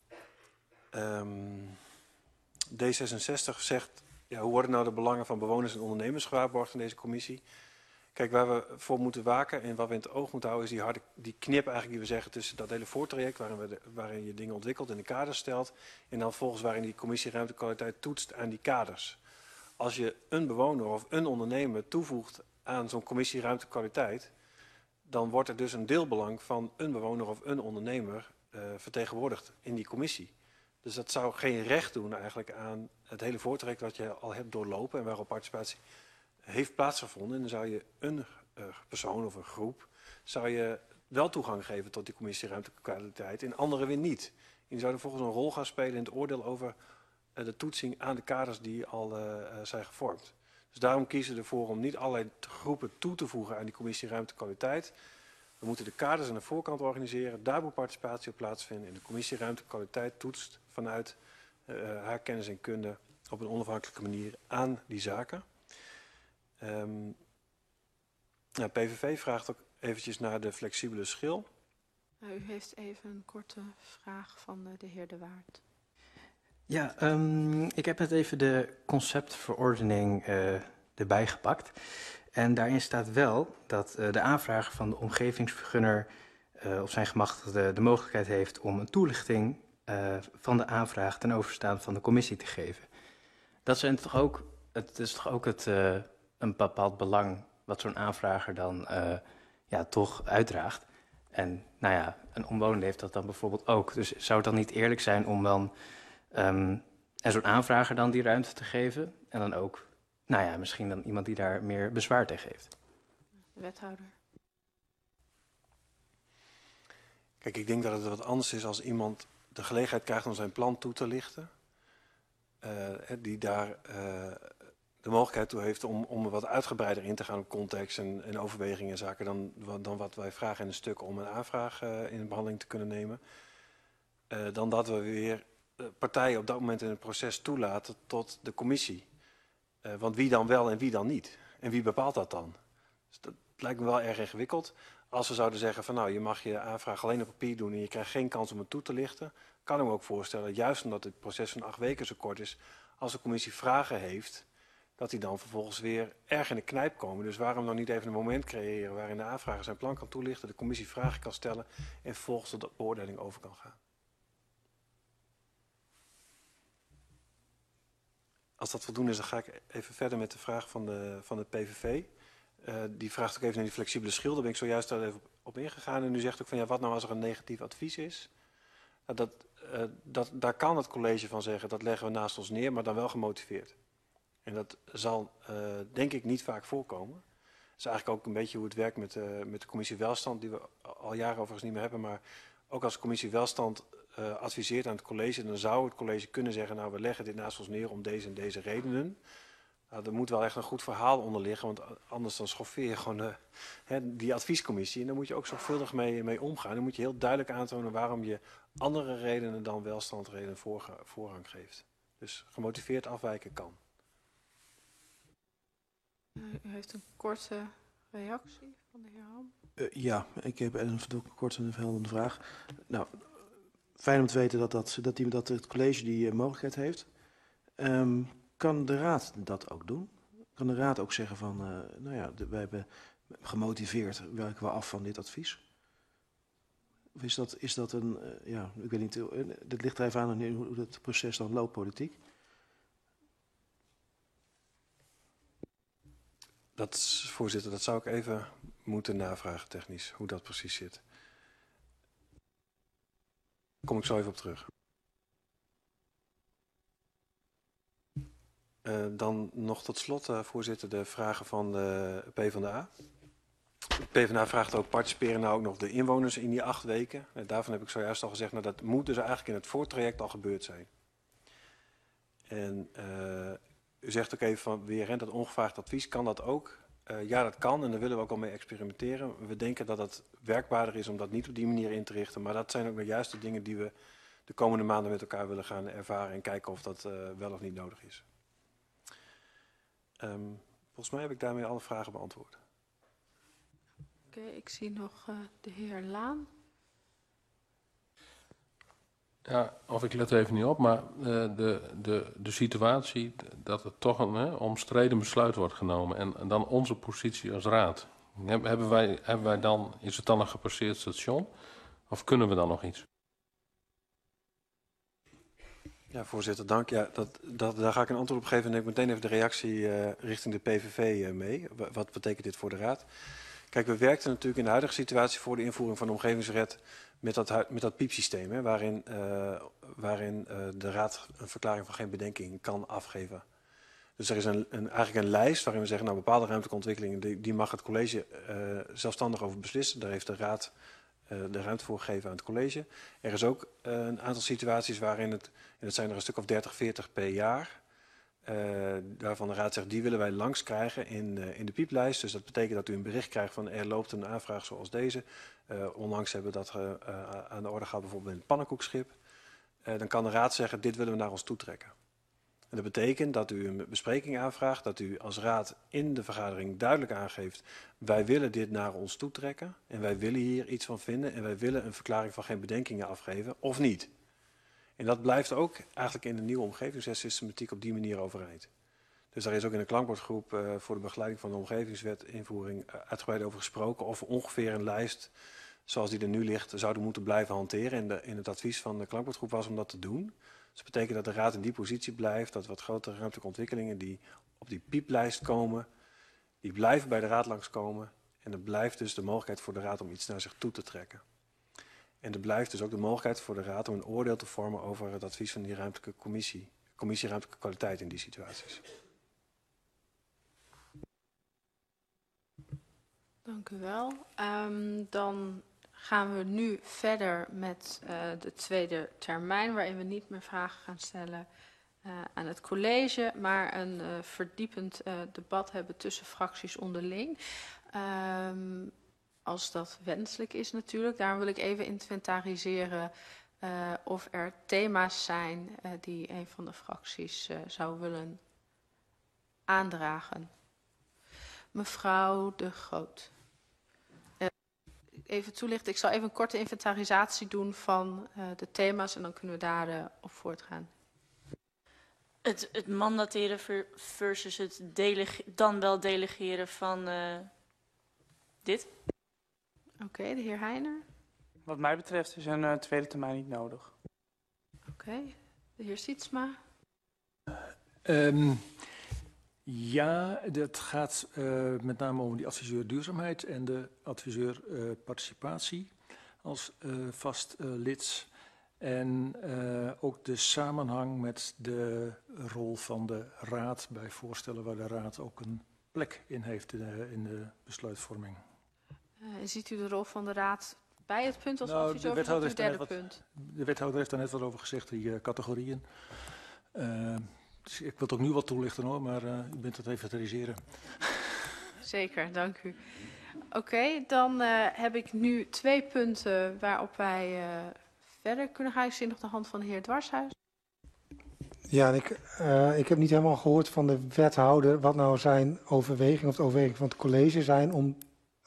Um, D zesenzestig zegt, ja, hoe worden nou de belangen van bewoners en ondernemers gewaarborgd in deze commissie? Kijk, waar we voor moeten waken en wat we in het oog moeten houden is die harde die knip eigenlijk die we zeggen tussen dat hele voortraject waarin, we de, waarin je dingen ontwikkelt en de kaders stelt en dan volgens waarin die commissie ruimtekwaliteit toetst aan die kaders. Als je een bewoner of een ondernemer toevoegt aan zo'n commissie ruimtekwaliteit, dan wordt er dus een deelbelang van een bewoner of een ondernemer uh, vertegenwoordigd in die commissie. Dus dat zou geen recht doen eigenlijk aan het hele voortraject wat je al hebt doorlopen en waarop participatie heeft plaatsgevonden. En dan zou je een uh, persoon of een groep zou je wel toegang geven tot die commissie ruimtekwaliteit en anderen weer niet. En die zouden volgens een rol gaan spelen in het oordeel over uh, de toetsing aan de kaders die al uh, uh, zijn gevormd. Dus daarom kiezen we ervoor om niet allerlei groepen toe te voegen aan die commissie ruimtekwaliteit. We moeten de kaders aan de voorkant organiseren, daar moet participatie op plaatsvinden en de commissie ruimtekwaliteit toetst vanuit uh, haar kennis en kunde op een onafhankelijke manier aan die zaken. Um, nou, P V V vraagt ook eventjes naar de flexibele schil. Uh, u heeft even een korte vraag van uh, de heer De Waard. Ja, um, ik heb net even de conceptverordening uh, erbij gepakt. En daarin staat wel dat uh, de aanvrager van de omgevingsvergunner uh, op zijn gemachtigde de mogelijkheid heeft om een toelichting uh, van de aanvraag ten overstaan van de commissie te geven. Dat zijn toch ook, het is toch ook het, uh, een bepaald belang wat zo'n aanvrager dan uh, ja, toch uitdraagt. En nou ja, een omwonende heeft dat dan bijvoorbeeld ook. Dus zou het dan niet eerlijk zijn om dan um, en zo'n aanvrager dan die ruimte te geven en dan ook, nou ja, misschien dan iemand die daar meer bezwaar tegen heeft? Wethouder. Kijk, ik denk dat het wat anders is als iemand de gelegenheid krijgt om zijn plan toe te lichten. Uh, die daar uh, de mogelijkheid toe heeft om, om wat uitgebreider in te gaan op context en, en overwegingen en zaken dan, dan wat wij vragen in een stuk om een aanvraag uh, in behandeling te kunnen nemen. Uh, dan dat we weer uh, partijen op dat moment in het proces toelaten tot de commissie. Uh, want wie dan wel en wie dan niet? En wie bepaalt dat dan? Dus dat lijkt me wel erg ingewikkeld. Als we zouden zeggen van nou, je mag je aanvraag alleen op papier doen en je krijgt geen kans om het toe te lichten, kan ik me ook voorstellen, juist omdat het proces van acht weken zo kort is, als de commissie vragen heeft, dat die dan vervolgens weer erg in de knijp komen. Dus waarom dan niet even een moment creëren waarin de aanvrager zijn plan kan toelichten, de commissie vragen kan stellen en vervolgens tot de beoordeling over kan gaan. Als dat voldoende is, dan ga ik even verder met de vraag van de, van de P V V. Uh, die vraagt ook even naar die flexibele schil. Daar ben ik zojuist daar even op, op ingegaan. En u zegt ook van ja, wat nou als er een negatief advies is? Uh, dat, uh, dat, daar kan het college van zeggen, dat leggen we naast ons neer, maar dan wel gemotiveerd. En dat zal uh, denk ik niet vaak voorkomen. Dat is eigenlijk ook een beetje hoe het werkt met, uh, met de commissie Welstand, die we al jaren overigens niet meer hebben. Maar ook als de commissie Welstand uh, adviseert aan het college, dan zou het college kunnen zeggen, nou we leggen dit naast ons neer om deze en deze redenen. Nou, er moet wel echt een goed verhaal onder liggen, want anders dan schoffeer je gewoon uh, hè, die adviescommissie. En daar moet je ook zorgvuldig mee, mee omgaan. Dan moet je heel duidelijk aantonen waarom je andere redenen dan welstandredenen voorga, voorrang geeft. Dus gemotiveerd afwijken kan. Uh, u heeft een korte reactie? van de heer Ham. Uh, ja, ik heb een kort en verhelderende vraag. Nou, fijn om te weten dat, dat, dat, die, dat het college die uh, mogelijkheid heeft. Um, kan de raad dat ook doen? Kan de raad ook zeggen van, uh, nou ja, de, wij hebben gemotiveerd, werken we af van dit advies? Of is dat, is dat een, uh, ja, ik weet niet, uh, dit ligt er even aan hoe het proces dan loopt politiek. Dat, voorzitter, dat zou ik even moeten navragen technisch, hoe dat precies zit. Daar kom ik zo even op terug. Uh, dan nog tot slot, uh, voorzitter, de vragen van de PvdA. De PvdA vraagt ook, participeren nou ook nog de inwoners in die acht weken? Uh, daarvan heb ik zojuist al gezegd, nou, dat moet dus eigenlijk in het voortraject al gebeurd zijn. En uh, u zegt ook even van, weer rent dat ongevraagd advies, kan dat ook? Uh, ja, dat kan en daar willen we ook al mee experimenteren. We denken dat het werkbaarder is om dat niet op die manier in te richten. Maar dat zijn ook de juiste dingen die we de komende maanden met elkaar willen gaan ervaren en kijken of dat uh, wel of niet nodig is. Um, volgens mij heb ik daarmee alle vragen beantwoord. Oké, okay, ik zie nog uh, de heer Laan. Ja, of ik let even niet op, maar uh, de, de, de situatie dat er toch een hè, omstreden besluit wordt genomen en, en dan onze positie als raad. Hebben wij, hebben wij dan, is het dan een gepasseerd station of kunnen we dan nog iets? Ja, voorzitter, dank. Ja, dat, dat, daar ga ik een antwoord op geven en neem ik meteen even de reactie uh, richting de P V V uh, mee. W wat betekent dit voor de raad? Kijk, we werkten natuurlijk in de huidige situatie voor de invoering van de omgevingswet met dat, met dat piepsysteem, hè, waarin, uh, waarin uh, de raad een verklaring van geen bedenking kan afgeven. Dus er is een, een, eigenlijk een lijst waarin we zeggen, nou, bepaalde ruimtelijke ontwikkelingen, die, die mag het college uh, zelfstandig over beslissen. Daar heeft de raad uh, de ruimte voor gegeven aan het college. Er is ook uh, een aantal situaties waarin het, en dat zijn er een stuk of dertig, veertig per jaar, Uh, waarvan de raad zegt, die willen wij langs krijgen in, uh, in de pieplijst. Dus dat betekent dat u een bericht krijgt van er loopt een aanvraag zoals deze. Uh, onlangs hebben we dat uh, uh, aan de orde gehad bijvoorbeeld in het pannenkoekschip. Uh, dan kan de raad zeggen, dit willen we naar ons toetrekken. En dat betekent dat u een bespreking aanvraagt, dat u als raad in de vergadering duidelijk aangeeft, wij willen dit naar ons toetrekken en wij willen hier iets van vinden en wij willen een verklaring van geen bedenkingen afgeven of niet. En dat blijft ook eigenlijk in de nieuwe omgevingswetsystematiek op die manier overeind. Dus daar is ook in de klankbordgroep uh, voor de begeleiding van de omgevingswet invoering uh, uitgebreid over gesproken of we ongeveer een lijst zoals die er nu ligt zouden moeten blijven hanteren. En de, in het advies van de klankbordgroep was om dat te doen. Dus dat betekent dat de raad in die positie blijft, dat wat grotere ruimtelijke ontwikkelingen die op die pieplijst komen, die blijven bij de raad langskomen. En er blijft dus de mogelijkheid voor de raad om iets naar zich toe te trekken. En er blijft dus ook de mogelijkheid voor de raad om een oordeel te vormen over het advies van die ruimtelijke commissie. Commissie ruimtelijke kwaliteit in die situaties. Dank u wel. Um, dan gaan we nu verder met uh, de tweede termijn, waarin we niet meer vragen gaan stellen uh, aan het college, maar een uh, verdiepend uh, debat hebben tussen fracties onderling. Um, Als dat wenselijk is natuurlijk. Daarom wil ik even inventariseren uh, of er thema's zijn uh, die een van de fracties uh, zou willen aandragen. Mevrouw De Groot. Uh, even toelichten. Ik zal even een korte inventarisatie doen van uh, de thema's en dan kunnen we daar uh, op voortgaan. Het, het mandateren versus het dan wel delegeren van uh, dit. Oké, okay, de heer Heijner. Wat mij betreft is een uh, tweede termijn niet nodig. Oké, okay. De heer Sietsma. Um, ja, dat gaat uh, met name over die adviseur duurzaamheid en de adviseur uh, participatie als uh, vast uh, lid. En uh, ook de samenhang met de rol van de raad bij voorstellen waar de raad ook een plek in heeft in de, in de besluitvorming. Uh, ziet u de rol van de raad bij het punt als nou, adviseur de wethouder, of het derde wat, punt? De wethouder heeft daar net wat over gezegd, die uh, categorieën. Uh, dus ik wil het ook nu wat toelichten hoor, maar uh, u bent het even te realiseren. Zeker, dank u. Oké, okay, dan uh, heb ik nu twee punten waarop wij uh, verder kunnen gaan. Ik zie nog de hand van de heer Dwarshuis. Ja, en ik, uh, ik heb niet helemaal gehoord van de wethouder wat nou zijn overweging of de overweging van het college zijn om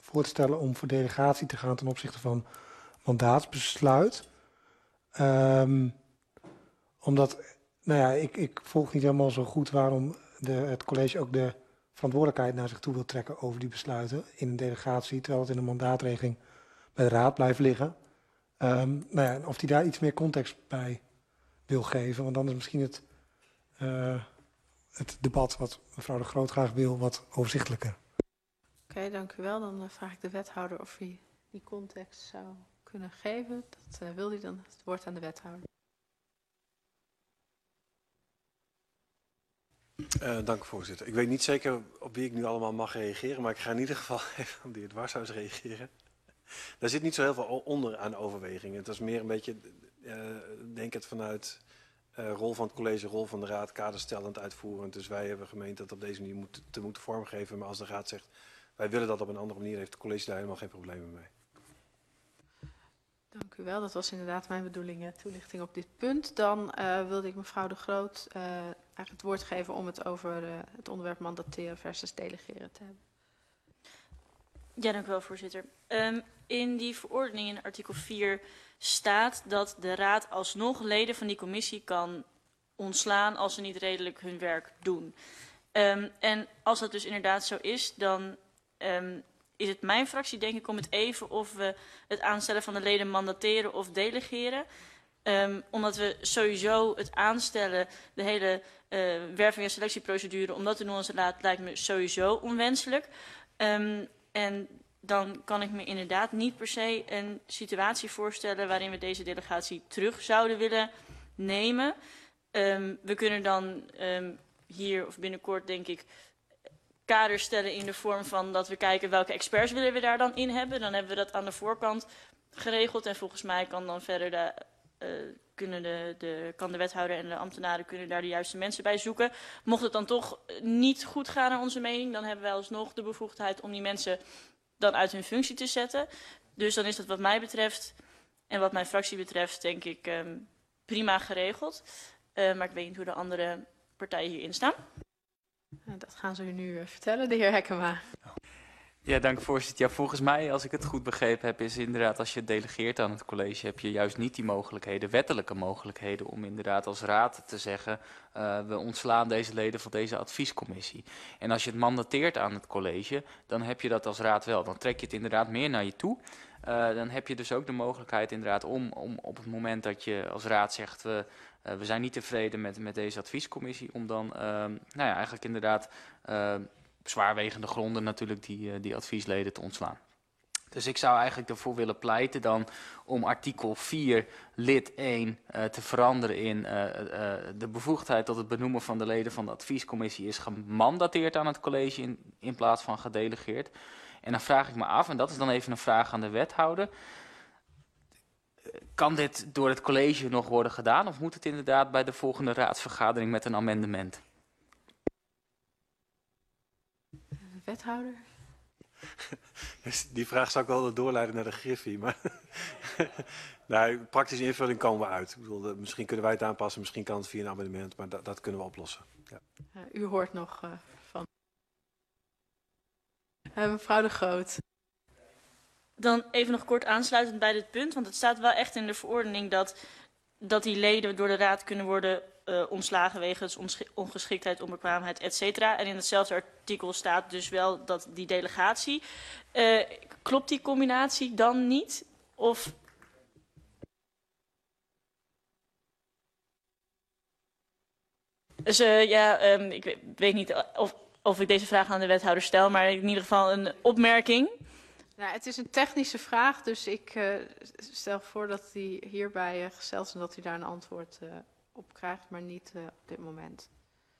voor te stellen om voor delegatie te gaan ten opzichte van mandaatsbesluit. Um, omdat, nou ja, ik, ik volg niet helemaal zo goed waarom de, het college ook de verantwoordelijkheid naar zich toe wil trekken over die besluiten in een delegatie, terwijl het in een mandaatregeling bij de raad blijft liggen. Um, nou ja, of hij daar iets meer context bij wil geven, want dan is misschien het, uh, het debat wat mevrouw de Groot graag wil wat overzichtelijker. Oké, okay, dank u wel. Dan uh, vraag ik de wethouder of hij die context zou kunnen geven. Dat uh, wil hij dan het woord aan de wethouder. Uh, dank u, voorzitter. Ik weet niet zeker op wie ik nu allemaal mag reageren, maar ik ga in ieder geval even op de heer Dwarshuis reageren. Daar zit niet zo heel veel onder aan overwegingen. Het is meer een beetje, uh, denk het vanuit uh, rol van het college, rol van de raad, kaderstellend, uitvoerend. Dus wij hebben gemeend dat op deze manier moet, te moeten vormgeven. Maar als de raad zegt, wij willen dat op een andere manier, heeft het college daar helemaal geen problemen mee. Dank u wel. Dat was inderdaad mijn bedoeling, uh, toelichting op dit punt. Dan uh, wilde ik mevrouw de Groot uh, eigenlijk het woord geven om het over uh, het onderwerp mandateren versus delegeren te hebben. Ja, dank u wel, voorzitter. Um, in die verordening in artikel vier staat dat de raad alsnog leden van die commissie kan ontslaan als ze niet redelijk hun werk doen. Um, en als dat dus inderdaad zo is, dan um, is het mijn fractie denk ik om het even of we het aanstellen van de leden mandateren of delegeren. Um, omdat we sowieso het aanstellen, de hele uh, werving- en selectieprocedure, om dat te doen als raad, lijkt me sowieso onwenselijk. Um, en dan kan ik me inderdaad niet per se een situatie voorstellen waarin we deze delegatie terug zouden willen nemen. Um, we kunnen dan um, hier of binnenkort denk ik kaders stellen in de vorm van dat we kijken welke experts willen we daar dan in hebben. Dan hebben we dat aan de voorkant geregeld en volgens mij kan dan verder de, uh, kunnen de, de, kan de wethouder en de ambtenaren kunnen daar de juiste mensen bij zoeken. Mocht het dan toch niet goed gaan naar onze mening, dan hebben wij alsnog de bevoegdheid om die mensen dan uit hun functie te zetten. Dus dan is dat wat mij betreft en wat mijn fractie betreft denk ik um, prima geregeld. Uh, maar ik weet niet hoe de andere partijen hierin staan. Dat gaan ze u nu uh, vertellen, de heer Hekkema. Ja, dank voorzitter. Ja, volgens mij, als ik het goed begrepen heb, is inderdaad als je delegeert aan het college, heb je juist niet die mogelijkheden, wettelijke mogelijkheden, om inderdaad als raad te zeggen, uh, we ontslaan deze leden van deze adviescommissie. En als je het mandateert aan het college, dan heb je dat als raad wel. Dan trek je het inderdaad meer naar je toe. Uh, dan heb je dus ook de mogelijkheid inderdaad om, om op het moment dat je als raad zegt, uh, uh, we zijn niet tevreden met, met deze adviescommissie, om dan uh, nou ja, eigenlijk inderdaad uh, zwaarwegende gronden natuurlijk die, uh, die adviesleden te ontslaan. Dus ik zou eigenlijk ervoor willen pleiten dan om artikel vier lid één uh, te veranderen in uh, uh, de bevoegdheid tot het benoemen van de leden van de adviescommissie is gemandateerd aan het college in, in plaats van gedelegeerd. En dan vraag ik me af, en dat is dan even een vraag aan de wethouder, kan dit door het college nog worden gedaan of moet het inderdaad bij de volgende raadsvergadering met een amendement? De wethouder? Die vraag zou ik wel doorleiden naar de Griffie, maar nou, praktische invulling komen we uit. Ik bedoel, misschien kunnen wij het aanpassen, misschien kan het via een amendement, maar dat, dat kunnen we oplossen. Ja. Uh, u hoort nog uh, van. Uh, mevrouw de Groot. Dan even nog kort aansluitend bij dit punt, want het staat wel echt in de verordening dat, dat die leden door de raad kunnen worden uh, ontslagen wegens ongeschiktheid, onbekwaamheid, et cetera. En in hetzelfde artikel staat dus wel dat die delegatie. Uh, klopt die combinatie dan niet? Of dus, uh, ja, um, ik weet, weet niet of, of ik deze vraag aan de wethouder stel, maar in ieder geval een opmerking. Nou, het is een technische vraag, dus ik uh, stel voor dat die hierbij uh, gesteld is en dat u daar een antwoord uh, op krijgt, maar niet uh, op dit moment.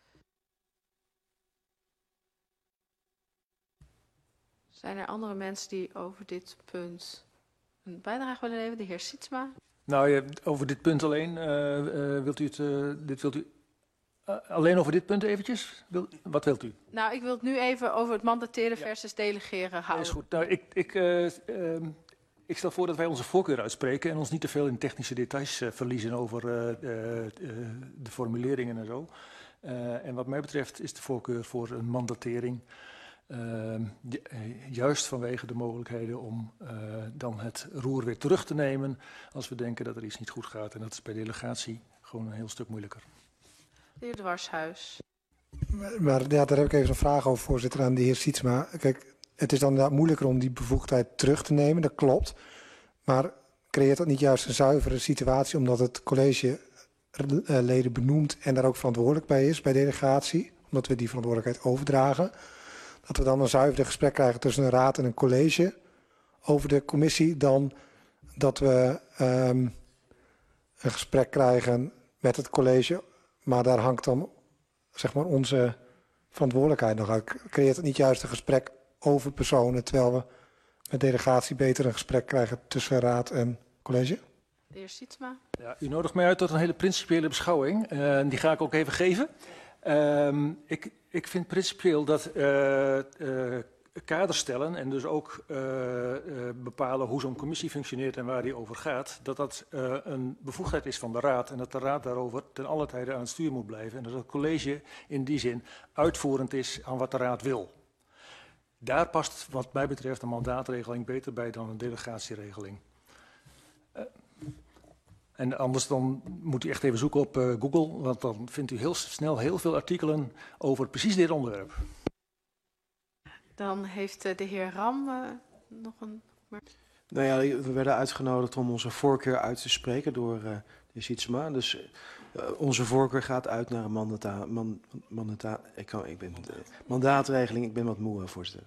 Zijn er andere mensen die over dit punt een bijdrage willen leveren? De heer Sietsma. Nou, ja, over dit punt alleen, uh, uh, wilt u het, uh, dit wilt u uh, alleen over dit punt eventjes? Wil, wat wilt u? Nou, ik wil het nu even over het mandateren versus ja. delegeren houden. Ja, is goed. Nou, ik, ik, uh, uh, ik stel voor dat wij onze voorkeur uitspreken en ons niet te veel in technische details uh, verliezen over uh, uh, uh, de formuleringen en zo. Uh, en wat mij betreft is de voorkeur voor een mandatering. Uh, juist vanwege de mogelijkheden om uh, dan het roer weer terug te nemen als we denken dat er iets niet goed gaat. En dat is bij delegatie gewoon een heel stuk moeilijker. De heer Dwarshuis. Maar, maar ja, daar heb ik even een vraag over, voorzitter, aan de heer Sietsma. Kijk, het is dan inderdaad moeilijker om die bevoegdheid terug te nemen, dat klopt. Maar creëert dat niet juist een zuivere situatie omdat het college leden benoemt en daar ook verantwoordelijk bij is bij delegatie, omdat we die verantwoordelijkheid overdragen, dat we dan een zuiver gesprek krijgen tussen een raad en een college over de commissie, dan dat we um, een gesprek krijgen met het college, maar daar hangt dan zeg maar onze verantwoordelijkheid nog uit. Creëert het niet juist een gesprek over personen, terwijl we met delegatie beter een gesprek krijgen tussen raad en college? De heer Sietsma. Ja, u nodigt mij uit tot een hele principiële beschouwing. Uh, die ga ik ook even geven. Uh, ik, ik vind principieel dat uh, uh, kaders stellen en dus ook uh, uh, bepalen hoe zo'n commissie functioneert en waar die over gaat, dat dat uh, een bevoegdheid is van de raad en dat de raad daarover ten alle tijde aan het stuur moet blijven en dat het college in die zin uitvoerend is aan wat de raad wil. Daar past wat mij betreft een mandaatregeling beter bij dan een delegatieregeling. Uh, En anders dan moet u echt even zoeken op uh, Google, want dan vindt u heel snel heel veel artikelen over precies dit onderwerp. Dan heeft uh, de heer Ram uh, nog een... Nou ja, we werden uitgenodigd om onze voorkeur uit te spreken door uh, de heer Sietsma. Dus uh, onze voorkeur gaat uit naar een mandata, man, mandata, ik kan, ik ben, uh, mandaatregeling. Ik ben wat moe, uh, voorzitter.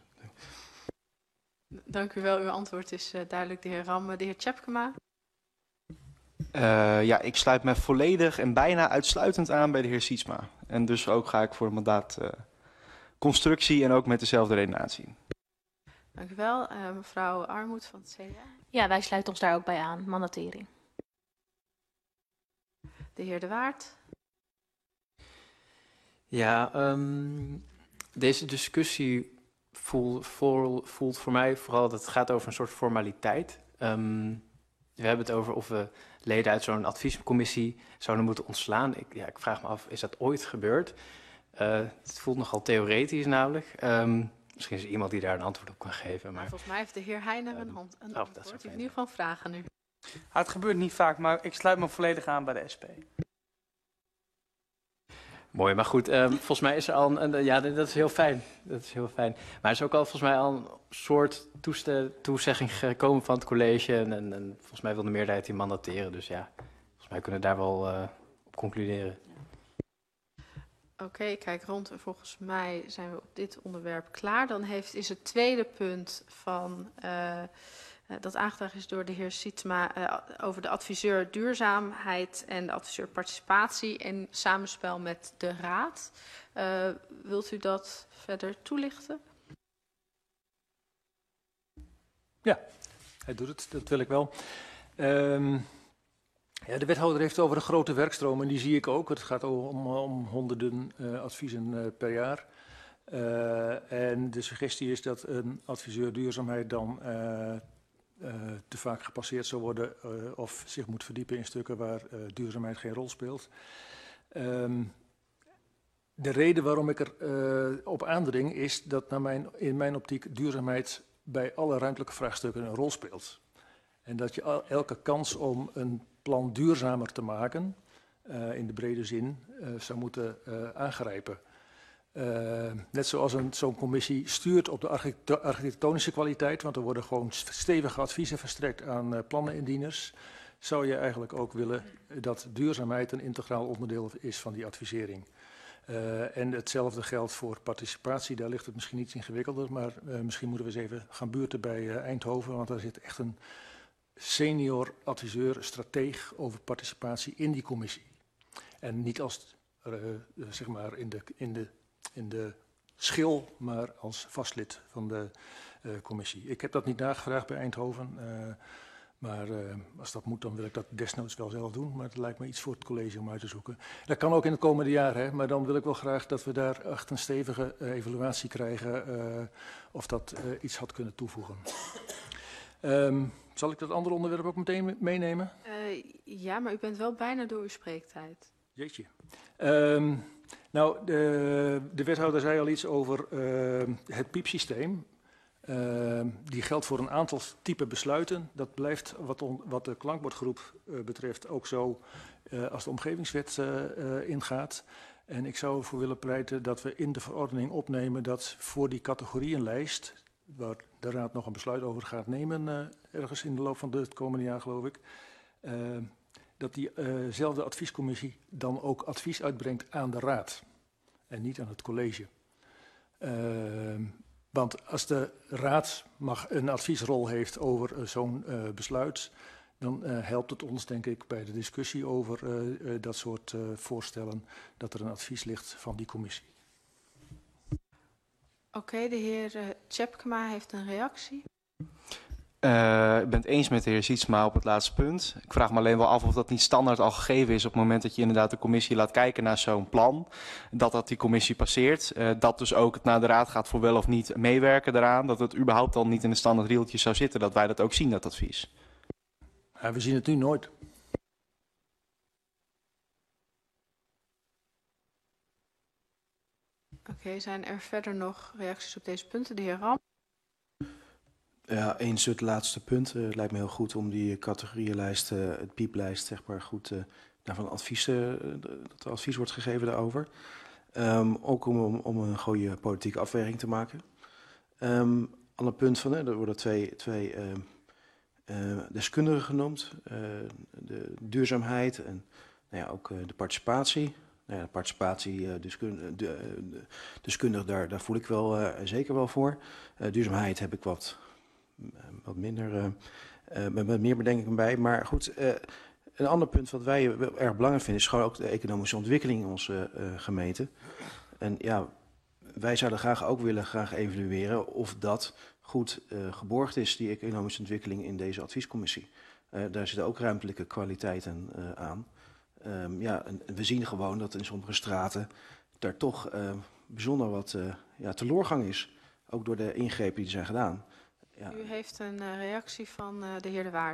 Dank u wel. Uw antwoord is uh, duidelijk, de heer Ram. De heer Tjepkema. Uh, ja, ik sluit me volledig en bijna uitsluitend aan bij de heer Sietsma. En dus ook ga ik voor de mandaatconstructie uh, en ook met dezelfde redenatie. Dank u wel. Uh, mevrouw Armoed van het C D A. Ja, wij sluiten ons daar ook bij aan. Mandatering. De heer De Waard. Ja, um, deze discussie voelt, voelt voor mij vooral dat het gaat over een soort formaliteit. Um, we hebben het over of we leden uit zo'n adviescommissie zouden moeten ontslaan. Ik, ja, ik vraag me af, is dat ooit gebeurd? Uh, het voelt nogal theoretisch namelijk. Um, misschien is er iemand die daar een antwoord op kan geven. Maar... Volgens mij heeft de heer Heijner een, hand, een oh, antwoord. dat is U heeft in ieder geval vragen nu. Het gebeurt niet vaak, maar ik sluit me volledig aan bij de S P. Mooi, maar goed, um, volgens mij is er al een, een... Ja, dat is heel fijn. Dat is heel fijn. Maar er is ook al volgens mij al een soort toeste, toezegging gekomen van het college. En, en, en volgens mij wil de meerderheid die mandateren. Dus ja, volgens mij kunnen we daar wel uh, op concluderen. Oké, okay, ik kijk rond en volgens mij zijn we op dit onderwerp klaar. Dan heeft, is het tweede punt van... Uh, dat aangedragen is door de heer Sietsma uh, over de adviseur duurzaamheid en de adviseur participatie in samenspel met de raad. Uh, wilt u dat verder toelichten? Ja, hij doet het, dat wil ik wel. Um, ja, de wethouder heeft over een grote werkstroom en die zie ik ook. Het gaat om, om honderden uh, adviezen uh, per jaar. Uh, en de suggestie is dat een adviseur duurzaamheid dan... Uh, Uh, te vaak gepasseerd zou worden uh, of zich moet verdiepen in stukken waar uh, duurzaamheid geen rol speelt. Um, de reden waarom ik er uh, op aandring is dat naar mijn, in mijn optiek duurzaamheid bij alle ruimtelijke vraagstukken een rol speelt. En dat je al, elke kans om een plan duurzamer te maken, uh, in de brede zin, uh, zou moeten uh, aangrijpen. Uh, net zoals zo'n commissie stuurt op de architectonische kwaliteit, want er worden gewoon stevige adviezen verstrekt aan uh, plannen-indieners, zou je eigenlijk ook willen dat duurzaamheid een integraal onderdeel is van die advisering. Uh, en hetzelfde geldt voor participatie, daar ligt het misschien iets ingewikkelder, maar uh, misschien moeten we eens even gaan buurten bij uh, Eindhoven, want daar zit echt een senior adviseur, strateeg over participatie in die commissie. En niet als, uh, zeg maar, in de... In de in de schil, maar als vastlid van de uh, commissie. Ik heb dat niet nagevraagd bij Eindhoven, uh, maar uh, als dat moet, dan wil ik dat desnoods wel zelf doen. Maar het lijkt me iets voor het college om uit te zoeken. Dat kan ook in het komende jaar, hè, maar dan wil ik wel graag dat we daar echt een stevige uh, evaluatie krijgen uh, of dat uh, iets had kunnen toevoegen. Um, zal ik dat andere onderwerp ook meteen meenemen? Uh, ja, maar u bent wel bijna door uw spreektijd. Jeetje. Um, nou, de, de wethouder zei al iets over uh, het piepsysteem. Uh, die geldt voor een aantal type besluiten. Dat blijft wat, on, wat de klankbordgroep uh, betreft ook zo uh, als de omgevingswet uh, uh, ingaat. En ik zou ervoor willen pleiten dat we in de verordening opnemen dat voor die categorieënlijst, waar de Raad nog een besluit over gaat nemen, uh, ergens in de loop van het komende jaar geloof ik, uh, dat diezelfde uh adviescommissie dan ook advies uitbrengt aan de Raad en niet aan het college. Uh, want als de Raad mag een adviesrol heeft over uh, zo'n uh, besluit, dan uh, helpt het ons denk ik bij de discussie over uh, uh, dat soort uh, voorstellen dat er een advies ligt van die commissie. Oké, okay, de heer uh, Tjepkema heeft een reactie. Uh, ik ben het eens met de heer Sietsma op het laatste punt. Ik vraag me alleen wel af of dat niet standaard al gegeven is op het moment dat je inderdaad de commissie laat kijken naar zo'n plan. Dat dat die commissie passeert. Uh, dat dus ook het naar de raad gaat voor wel of niet meewerken daaraan. Dat het überhaupt al niet in de standaard rieltjes zou zitten. Dat wij dat ook zien, dat advies. Ja, we zien het nu nooit. Oké, okay, zijn er verder nog reacties op deze punten? De heer Ram. Ja, eens het laatste punt. Uh, het lijkt me heel goed om die categorieënlijst, uh, het pieplijst, zeg maar, goed uh, naar van advies, uh, dat er advies wordt gegeven daarover. Um, ook om, om, om een goede politieke afweging te maken. Um, ander punt van, hè, er worden twee, twee uh, uh, deskundigen genoemd. Uh, de duurzaamheid en nou ja, ook uh, de participatie. Nou ja, de participatie, uh, deskundige, de, de, deskundig, daar, daar voel ik wel uh, zeker wel voor. Uh, duurzaamheid heb ik wat... wat minder, uh, uh, met meer bedenkingen bij. Maar goed, uh, een ander punt wat wij erg belangrijk vinden is gewoon ook de economische ontwikkeling in onze uh, gemeente. En ja, wij zouden graag ook willen graag evalueren of dat goed uh, geborgd is, die economische ontwikkeling in deze adviescommissie. Uh, daar zitten ook ruimtelijke kwaliteiten uh, aan. Um, ja, en we zien gewoon dat in sommige straten daar toch uh, bijzonder wat uh, ja, teloorgang is. Ook door de ingrepen die zijn gedaan. Ja. U heeft een uh, reactie van uh, de heer De Waard.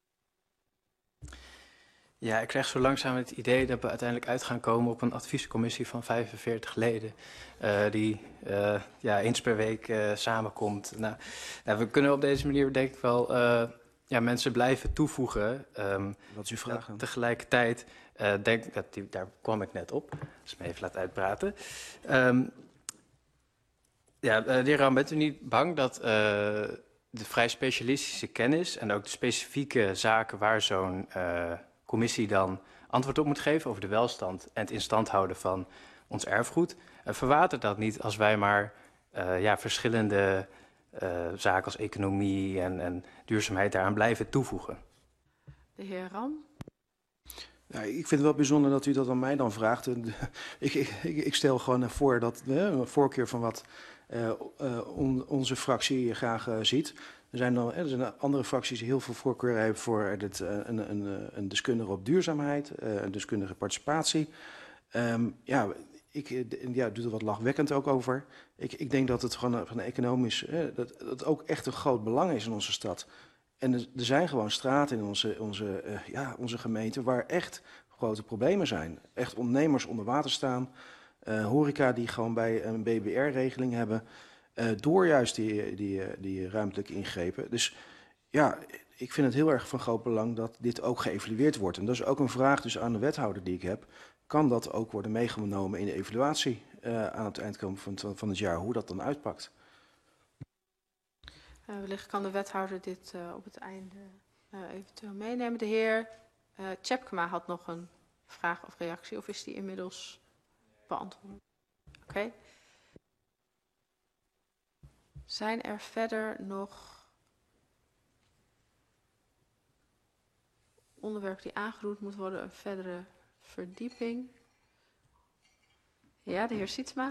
Ja, ik krijg zo langzaam het idee dat we uiteindelijk uit gaan komen op een adviescommissie van vijfenveertig leden. Uh, die uh, ja, eens per week uh, samenkomt. Nou, nou, we kunnen op deze manier denk ik wel uh, ja, mensen blijven toevoegen. Um, Wat is uw vraag dan? Tegelijkertijd, uh, denk dat die, daar kwam ik net op. Dus me even laat uitpraten. Um, ja, uh, de heer Ram, bent u niet bang dat... Uh, de vrij specialistische kennis en ook de specifieke zaken waar zo'n uh, commissie dan antwoord op moet geven over de welstand en het in stand houden van ons erfgoed, uh, verwatert dat niet als wij maar uh, ja, verschillende uh, zaken als economie en, en duurzaamheid daaraan blijven toevoegen? De heer Ram. Ja, ik vind het wel bijzonder dat u dat aan mij dan vraagt. ik, ik, ik stel gewoon voor dat uh, een voorkeur van wat Uh, uh, on, onze fractie graag uh, ziet. Er zijn, dan, uh, er zijn andere fracties die heel veel voorkeur hebben voor dit, uh, een, een, een deskundige op duurzaamheid, uh, een deskundige participatie. Um, ja, ik ja, doe er wat lachwekkend ook over. Ik, ik denk dat het gewoon van economisch, uh, dat, dat ook echt een groot belang is in onze stad. En er, er zijn gewoon straten in onze, onze, uh, ja, onze gemeente waar echt grote problemen zijn. Echt ondernemers onder water staan. Uh, horeca die gewoon bij een B B R-regeling hebben, uh, door juist die, die, die ruimtelijke ingrepen. Dus ja, ik vind het heel erg van groot belang dat dit ook geëvalueerd wordt. En dat is ook een vraag dus aan de wethouder die ik heb. Kan dat ook worden meegenomen in de evaluatie uh, aan het eind van, van het jaar, hoe dat dan uitpakt? Uh, wellicht kan de wethouder dit uh, op het einde uh, eventueel meenemen. De heer uh, Tjepkema had nog een vraag of reactie, of is die inmiddels... beantwoorden. Oké. Okay. Zijn er verder nog onderwerpen die aangeroerd moeten worden, een verdere verdieping? Ja, de heer Sietsma.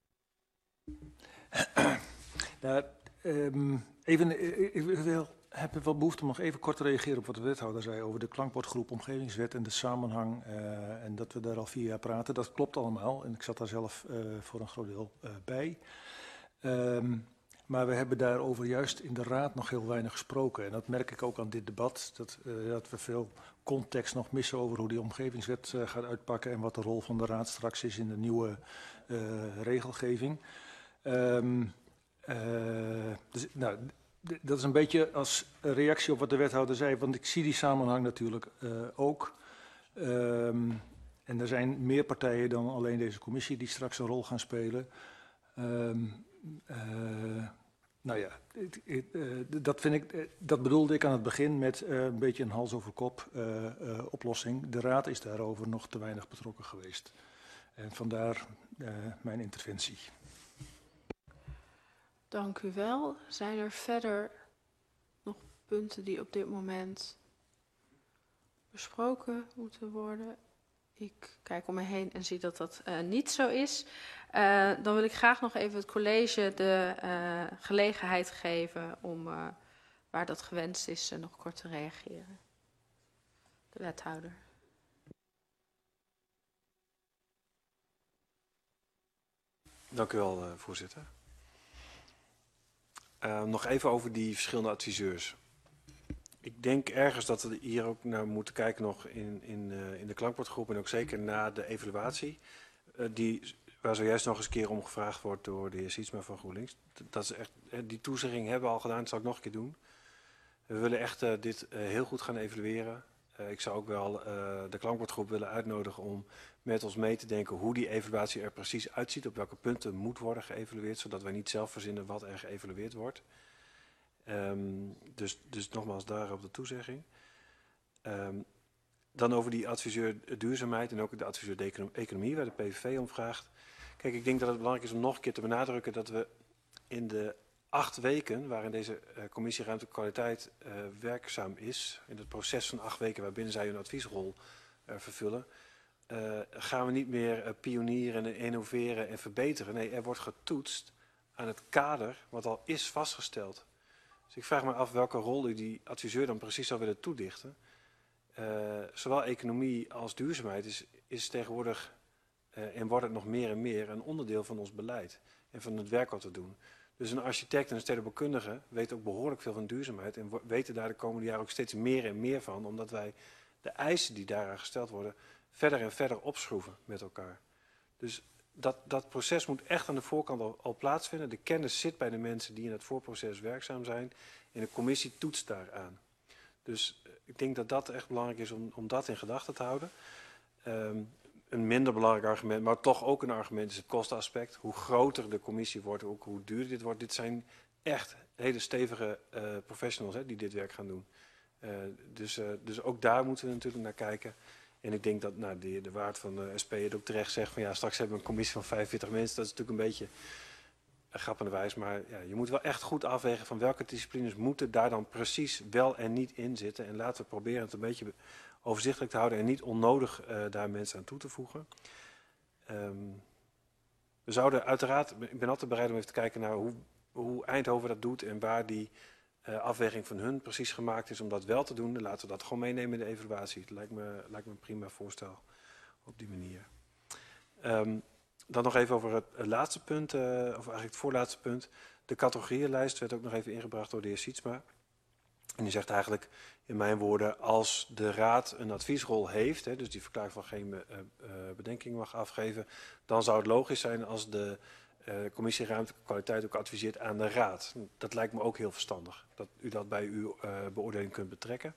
Nou, um, even, ik wil, heb wel behoefte om nog even kort te reageren op wat de wethouder zei over de klankbordgroep omgevingswet en de samenhang uh, en dat we daar al vier jaar praten. Dat klopt allemaal en ik zat daar zelf uh, voor een groot deel uh, bij. Um, maar we hebben daarover juist in de raad nog heel weinig gesproken en dat merk ik ook aan dit debat, dat, uh, dat we veel context nog missen over hoe die omgevingswet uh, gaat uitpakken en wat de rol van de Raad straks is in de nieuwe uh, regelgeving. Um, uh, dus, nou, dat is een beetje als reactie op wat de wethouder zei, want ik zie die samenhang natuurlijk uh, ook. Um, en er zijn meer partijen dan alleen deze commissie die straks een rol gaan spelen. Um, uh, nou ja, it, it, uh, dat, vind ik, uh, dat bedoelde ik aan het begin met uh, een beetje een hals over kop uh, uh, oplossing. De Raad is daarover nog te weinig betrokken geweest. En vandaar uh, mijn interventie. Dank u wel. Zijn er verder nog punten die op dit moment besproken moeten worden? Ik kijk om me heen en zie dat dat uh, niet zo is. Uh, dan wil ik graag nog even het college de uh, gelegenheid geven om, uh, waar dat gewenst is, uh, nog kort te reageren. De wethouder. Dank u wel, uh, voorzitter. Uh, nog even over die verschillende adviseurs. Ik denk ergens dat we hier ook naar moeten kijken nog in, in, uh, in de klankbordgroep en ook zeker na de evaluatie. Uh, die, waar zojuist nog eens een keer om gevraagd wordt door de heer Sietsma van GroenLinks. Dat is echt, die toezegging hebben we al gedaan, dat zal ik nog een keer doen. We willen echt uh, dit uh, heel goed gaan evalueren. Uh, ik zou ook wel uh, de klankbordgroep willen uitnodigen om met ons mee te denken hoe die evaluatie er precies uitziet. Op welke punten moet worden geëvalueerd, zodat wij niet zelf verzinnen wat er geëvalueerd wordt. Um, dus, dus nogmaals daarop de toezegging. Um, dan over die adviseur duurzaamheid en ook de adviseur de economie, waar de P V V om vraagt. Kijk, ik denk dat het belangrijk is om nog een keer te benadrukken dat we in de acht weken, waarin deze uh, commissie ruimtelijke kwaliteit uh, werkzaam is, in het proces van acht weken waarbinnen zij hun adviesrol uh, vervullen, uh, gaan we niet meer uh, pionieren en innoveren en verbeteren. Nee, er wordt getoetst aan het kader wat al is vastgesteld. Dus ik vraag me af welke rol u die adviseur dan precies zou willen toedichten. Uh, zowel economie als duurzaamheid is, is tegenwoordig, uh, en wordt het nog meer en meer, een onderdeel van ons beleid. En van het werk wat we doen. Dus een architect en een stedenbouwkundige weten ook behoorlijk veel van duurzaamheid. En weten daar de komende jaren ook steeds meer en meer van. Omdat wij de eisen die daaraan gesteld worden verder en verder opschroeven met elkaar. Dus dat, dat proces moet echt aan de voorkant al, al plaatsvinden. De kennis zit bij de mensen die in het voorproces werkzaam zijn. En de commissie toetst daaraan. Dus ik denk dat dat echt belangrijk is om, om dat in gedachten te houden. Um, een minder belangrijk argument, maar toch ook een argument is het kostenaspect. Hoe groter de commissie wordt, ook hoe duurder dit wordt. Dit zijn echt hele stevige uh, professionals hè, die dit werk gaan doen. Uh, dus, uh, dus ook daar moeten we natuurlijk naar kijken. En ik denk dat nou, de, de waard van de S P het ook terecht zegt van ja, straks hebben we een commissie van vijfenveertig mensen. Dat is natuurlijk een beetje grappenderwijs, maar ja, je moet wel echt goed afwegen van welke disciplines moeten daar dan precies wel en niet in zitten. En laten we proberen het een beetje overzichtelijk te houden en niet onnodig uh, daar mensen aan toe te voegen. Um, we zouden uiteraard, ik ben altijd bereid om even te kijken naar hoe, hoe Eindhoven dat doet en waar die uh, afweging van hun precies gemaakt is om dat wel te doen. Dan laten we dat gewoon meenemen in de evaluatie. Het lijkt me, lijkt me een prima voorstel op die manier. Um, Dan nog even over het, het laatste punt, uh, of eigenlijk het voorlaatste punt. De categorieënlijst werd ook nog even ingebracht door de heer Sietsma. En die zegt eigenlijk in mijn woorden, als de raad een adviesrol heeft, hè, dus die verklaring van geen uh, uh, bedenking mag afgeven, dan zou het logisch zijn als de uh, commissie ruimtelijke kwaliteit ook adviseert aan de raad. Dat lijkt me ook heel verstandig, dat u dat bij uw uh, beoordeling kunt betrekken.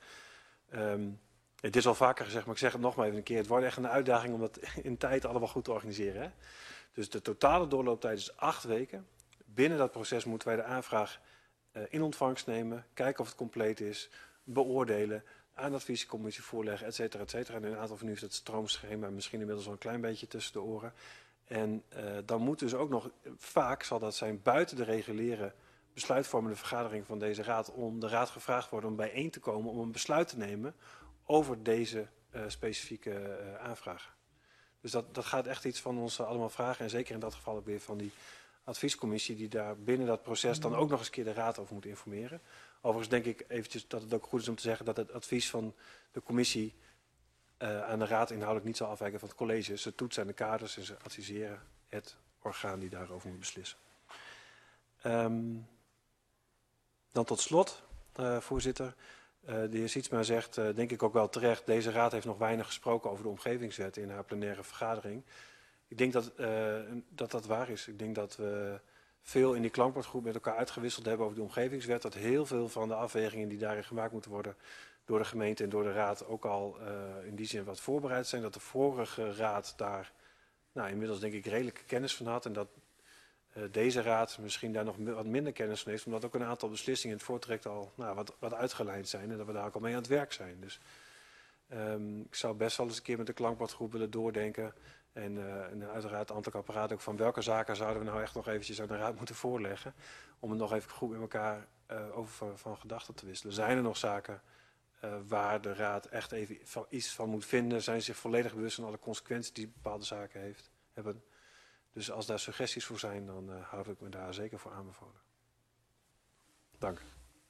Um, Het is al vaker gezegd, maar ik zeg het nog maar even een keer. Het wordt echt een uitdaging om dat in tijd allemaal goed te organiseren. Hè? Dus de totale doorlooptijd is acht weken. Binnen dat proces moeten wij de aanvraag uh, in ontvangst nemen. Kijken of het compleet is. Beoordelen. Aan de adviescommissie voorleggen, et cetera, et cetera. En in een aantal van u is het stroomschema misschien inmiddels al een klein beetje tussen de oren. En uh, dan moet dus ook nog, vaak zal dat zijn buiten de reguliere besluitvormende vergadering van deze raad, om de raad gevraagd worden om bijeen te komen om een besluit te nemen over deze uh, specifieke uh, aanvraag. Dus dat, dat gaat echt iets van ons uh, allemaal vragen. En zeker in dat geval ook weer van die adviescommissie die daar binnen dat proces dan ook nog eens een keer de raad over moet informeren. Overigens denk ik eventjes dat het ook goed is om te zeggen dat het advies van de commissie uh, aan de raad inhoudelijk niet zal afwijken van het college. Ze toetsen aan de kaders en ze adviseren het orgaan die daarover moet beslissen. Um, dan tot slot, uh, voorzitter. Uh, de heer Sietsma zegt, uh, denk ik ook wel terecht, deze raad heeft nog weinig gesproken over de omgevingswet in haar plenaire vergadering. Ik denk dat, uh, dat dat waar is. Ik denk dat we veel in die klankbordgroep met elkaar uitgewisseld hebben over de omgevingswet. Dat heel veel van de afwegingen die daarin gemaakt moeten worden door de gemeente en door de raad ook al uh, in die zin wat voorbereid zijn. Dat de vorige raad daar nou, inmiddels denk ik redelijke kennis van had. En dat uh, deze raad misschien daar nog wat minder kennis van heeft. Omdat ook een aantal beslissingen in het voortrekt al nou, wat, wat uitgelijnd zijn. En dat we daar ook al mee aan het werk zijn. Dus um, ik zou best wel eens een keer met de klankbordgroep willen doordenken. En, uh, en uiteraard het ambtelijk apparaat ook van welke zaken zouden we nou echt nog eventjes aan de raad moeten voorleggen. Om het nog even goed met elkaar uh, over van gedachten te wisselen. Zijn er nog zaken uh, waar de raad echt even van, iets van moet vinden? Zijn ze zich volledig bewust van alle consequenties die bepaalde zaken heeft, hebben? Dus als daar suggesties voor zijn, dan uh, houd ik me daar zeker voor aanbevolen. Dank.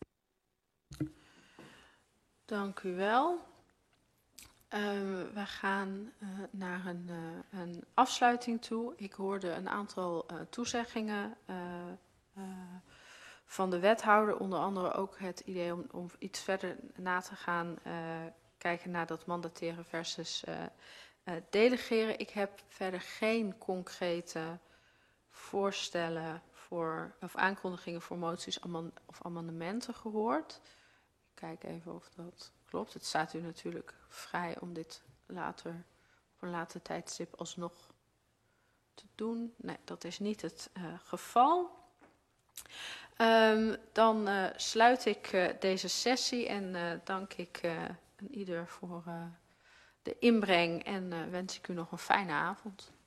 Dank u wel. Uh, we gaan uh, naar een, uh, een afsluiting toe. Ik hoorde een aantal uh, toezeggingen uh, uh, van de wethouder. Onder andere ook het idee om, om iets verder na te gaan uh, kijken naar dat mandateren versus uh, uh, delegeren. Ik heb verder geen concrete voorstellen voor, of aankondigingen voor moties amend, of amendementen gehoord. Ik kijk even of dat klopt. Het staat u natuurlijk vrij om dit later, op een later tijdstip alsnog te doen. Nee, dat is niet het uh, geval. Um, dan uh, sluit ik uh, deze sessie en uh, dank ik uh, ieder voor uh, de inbreng en uh, wens ik u nog een fijne avond.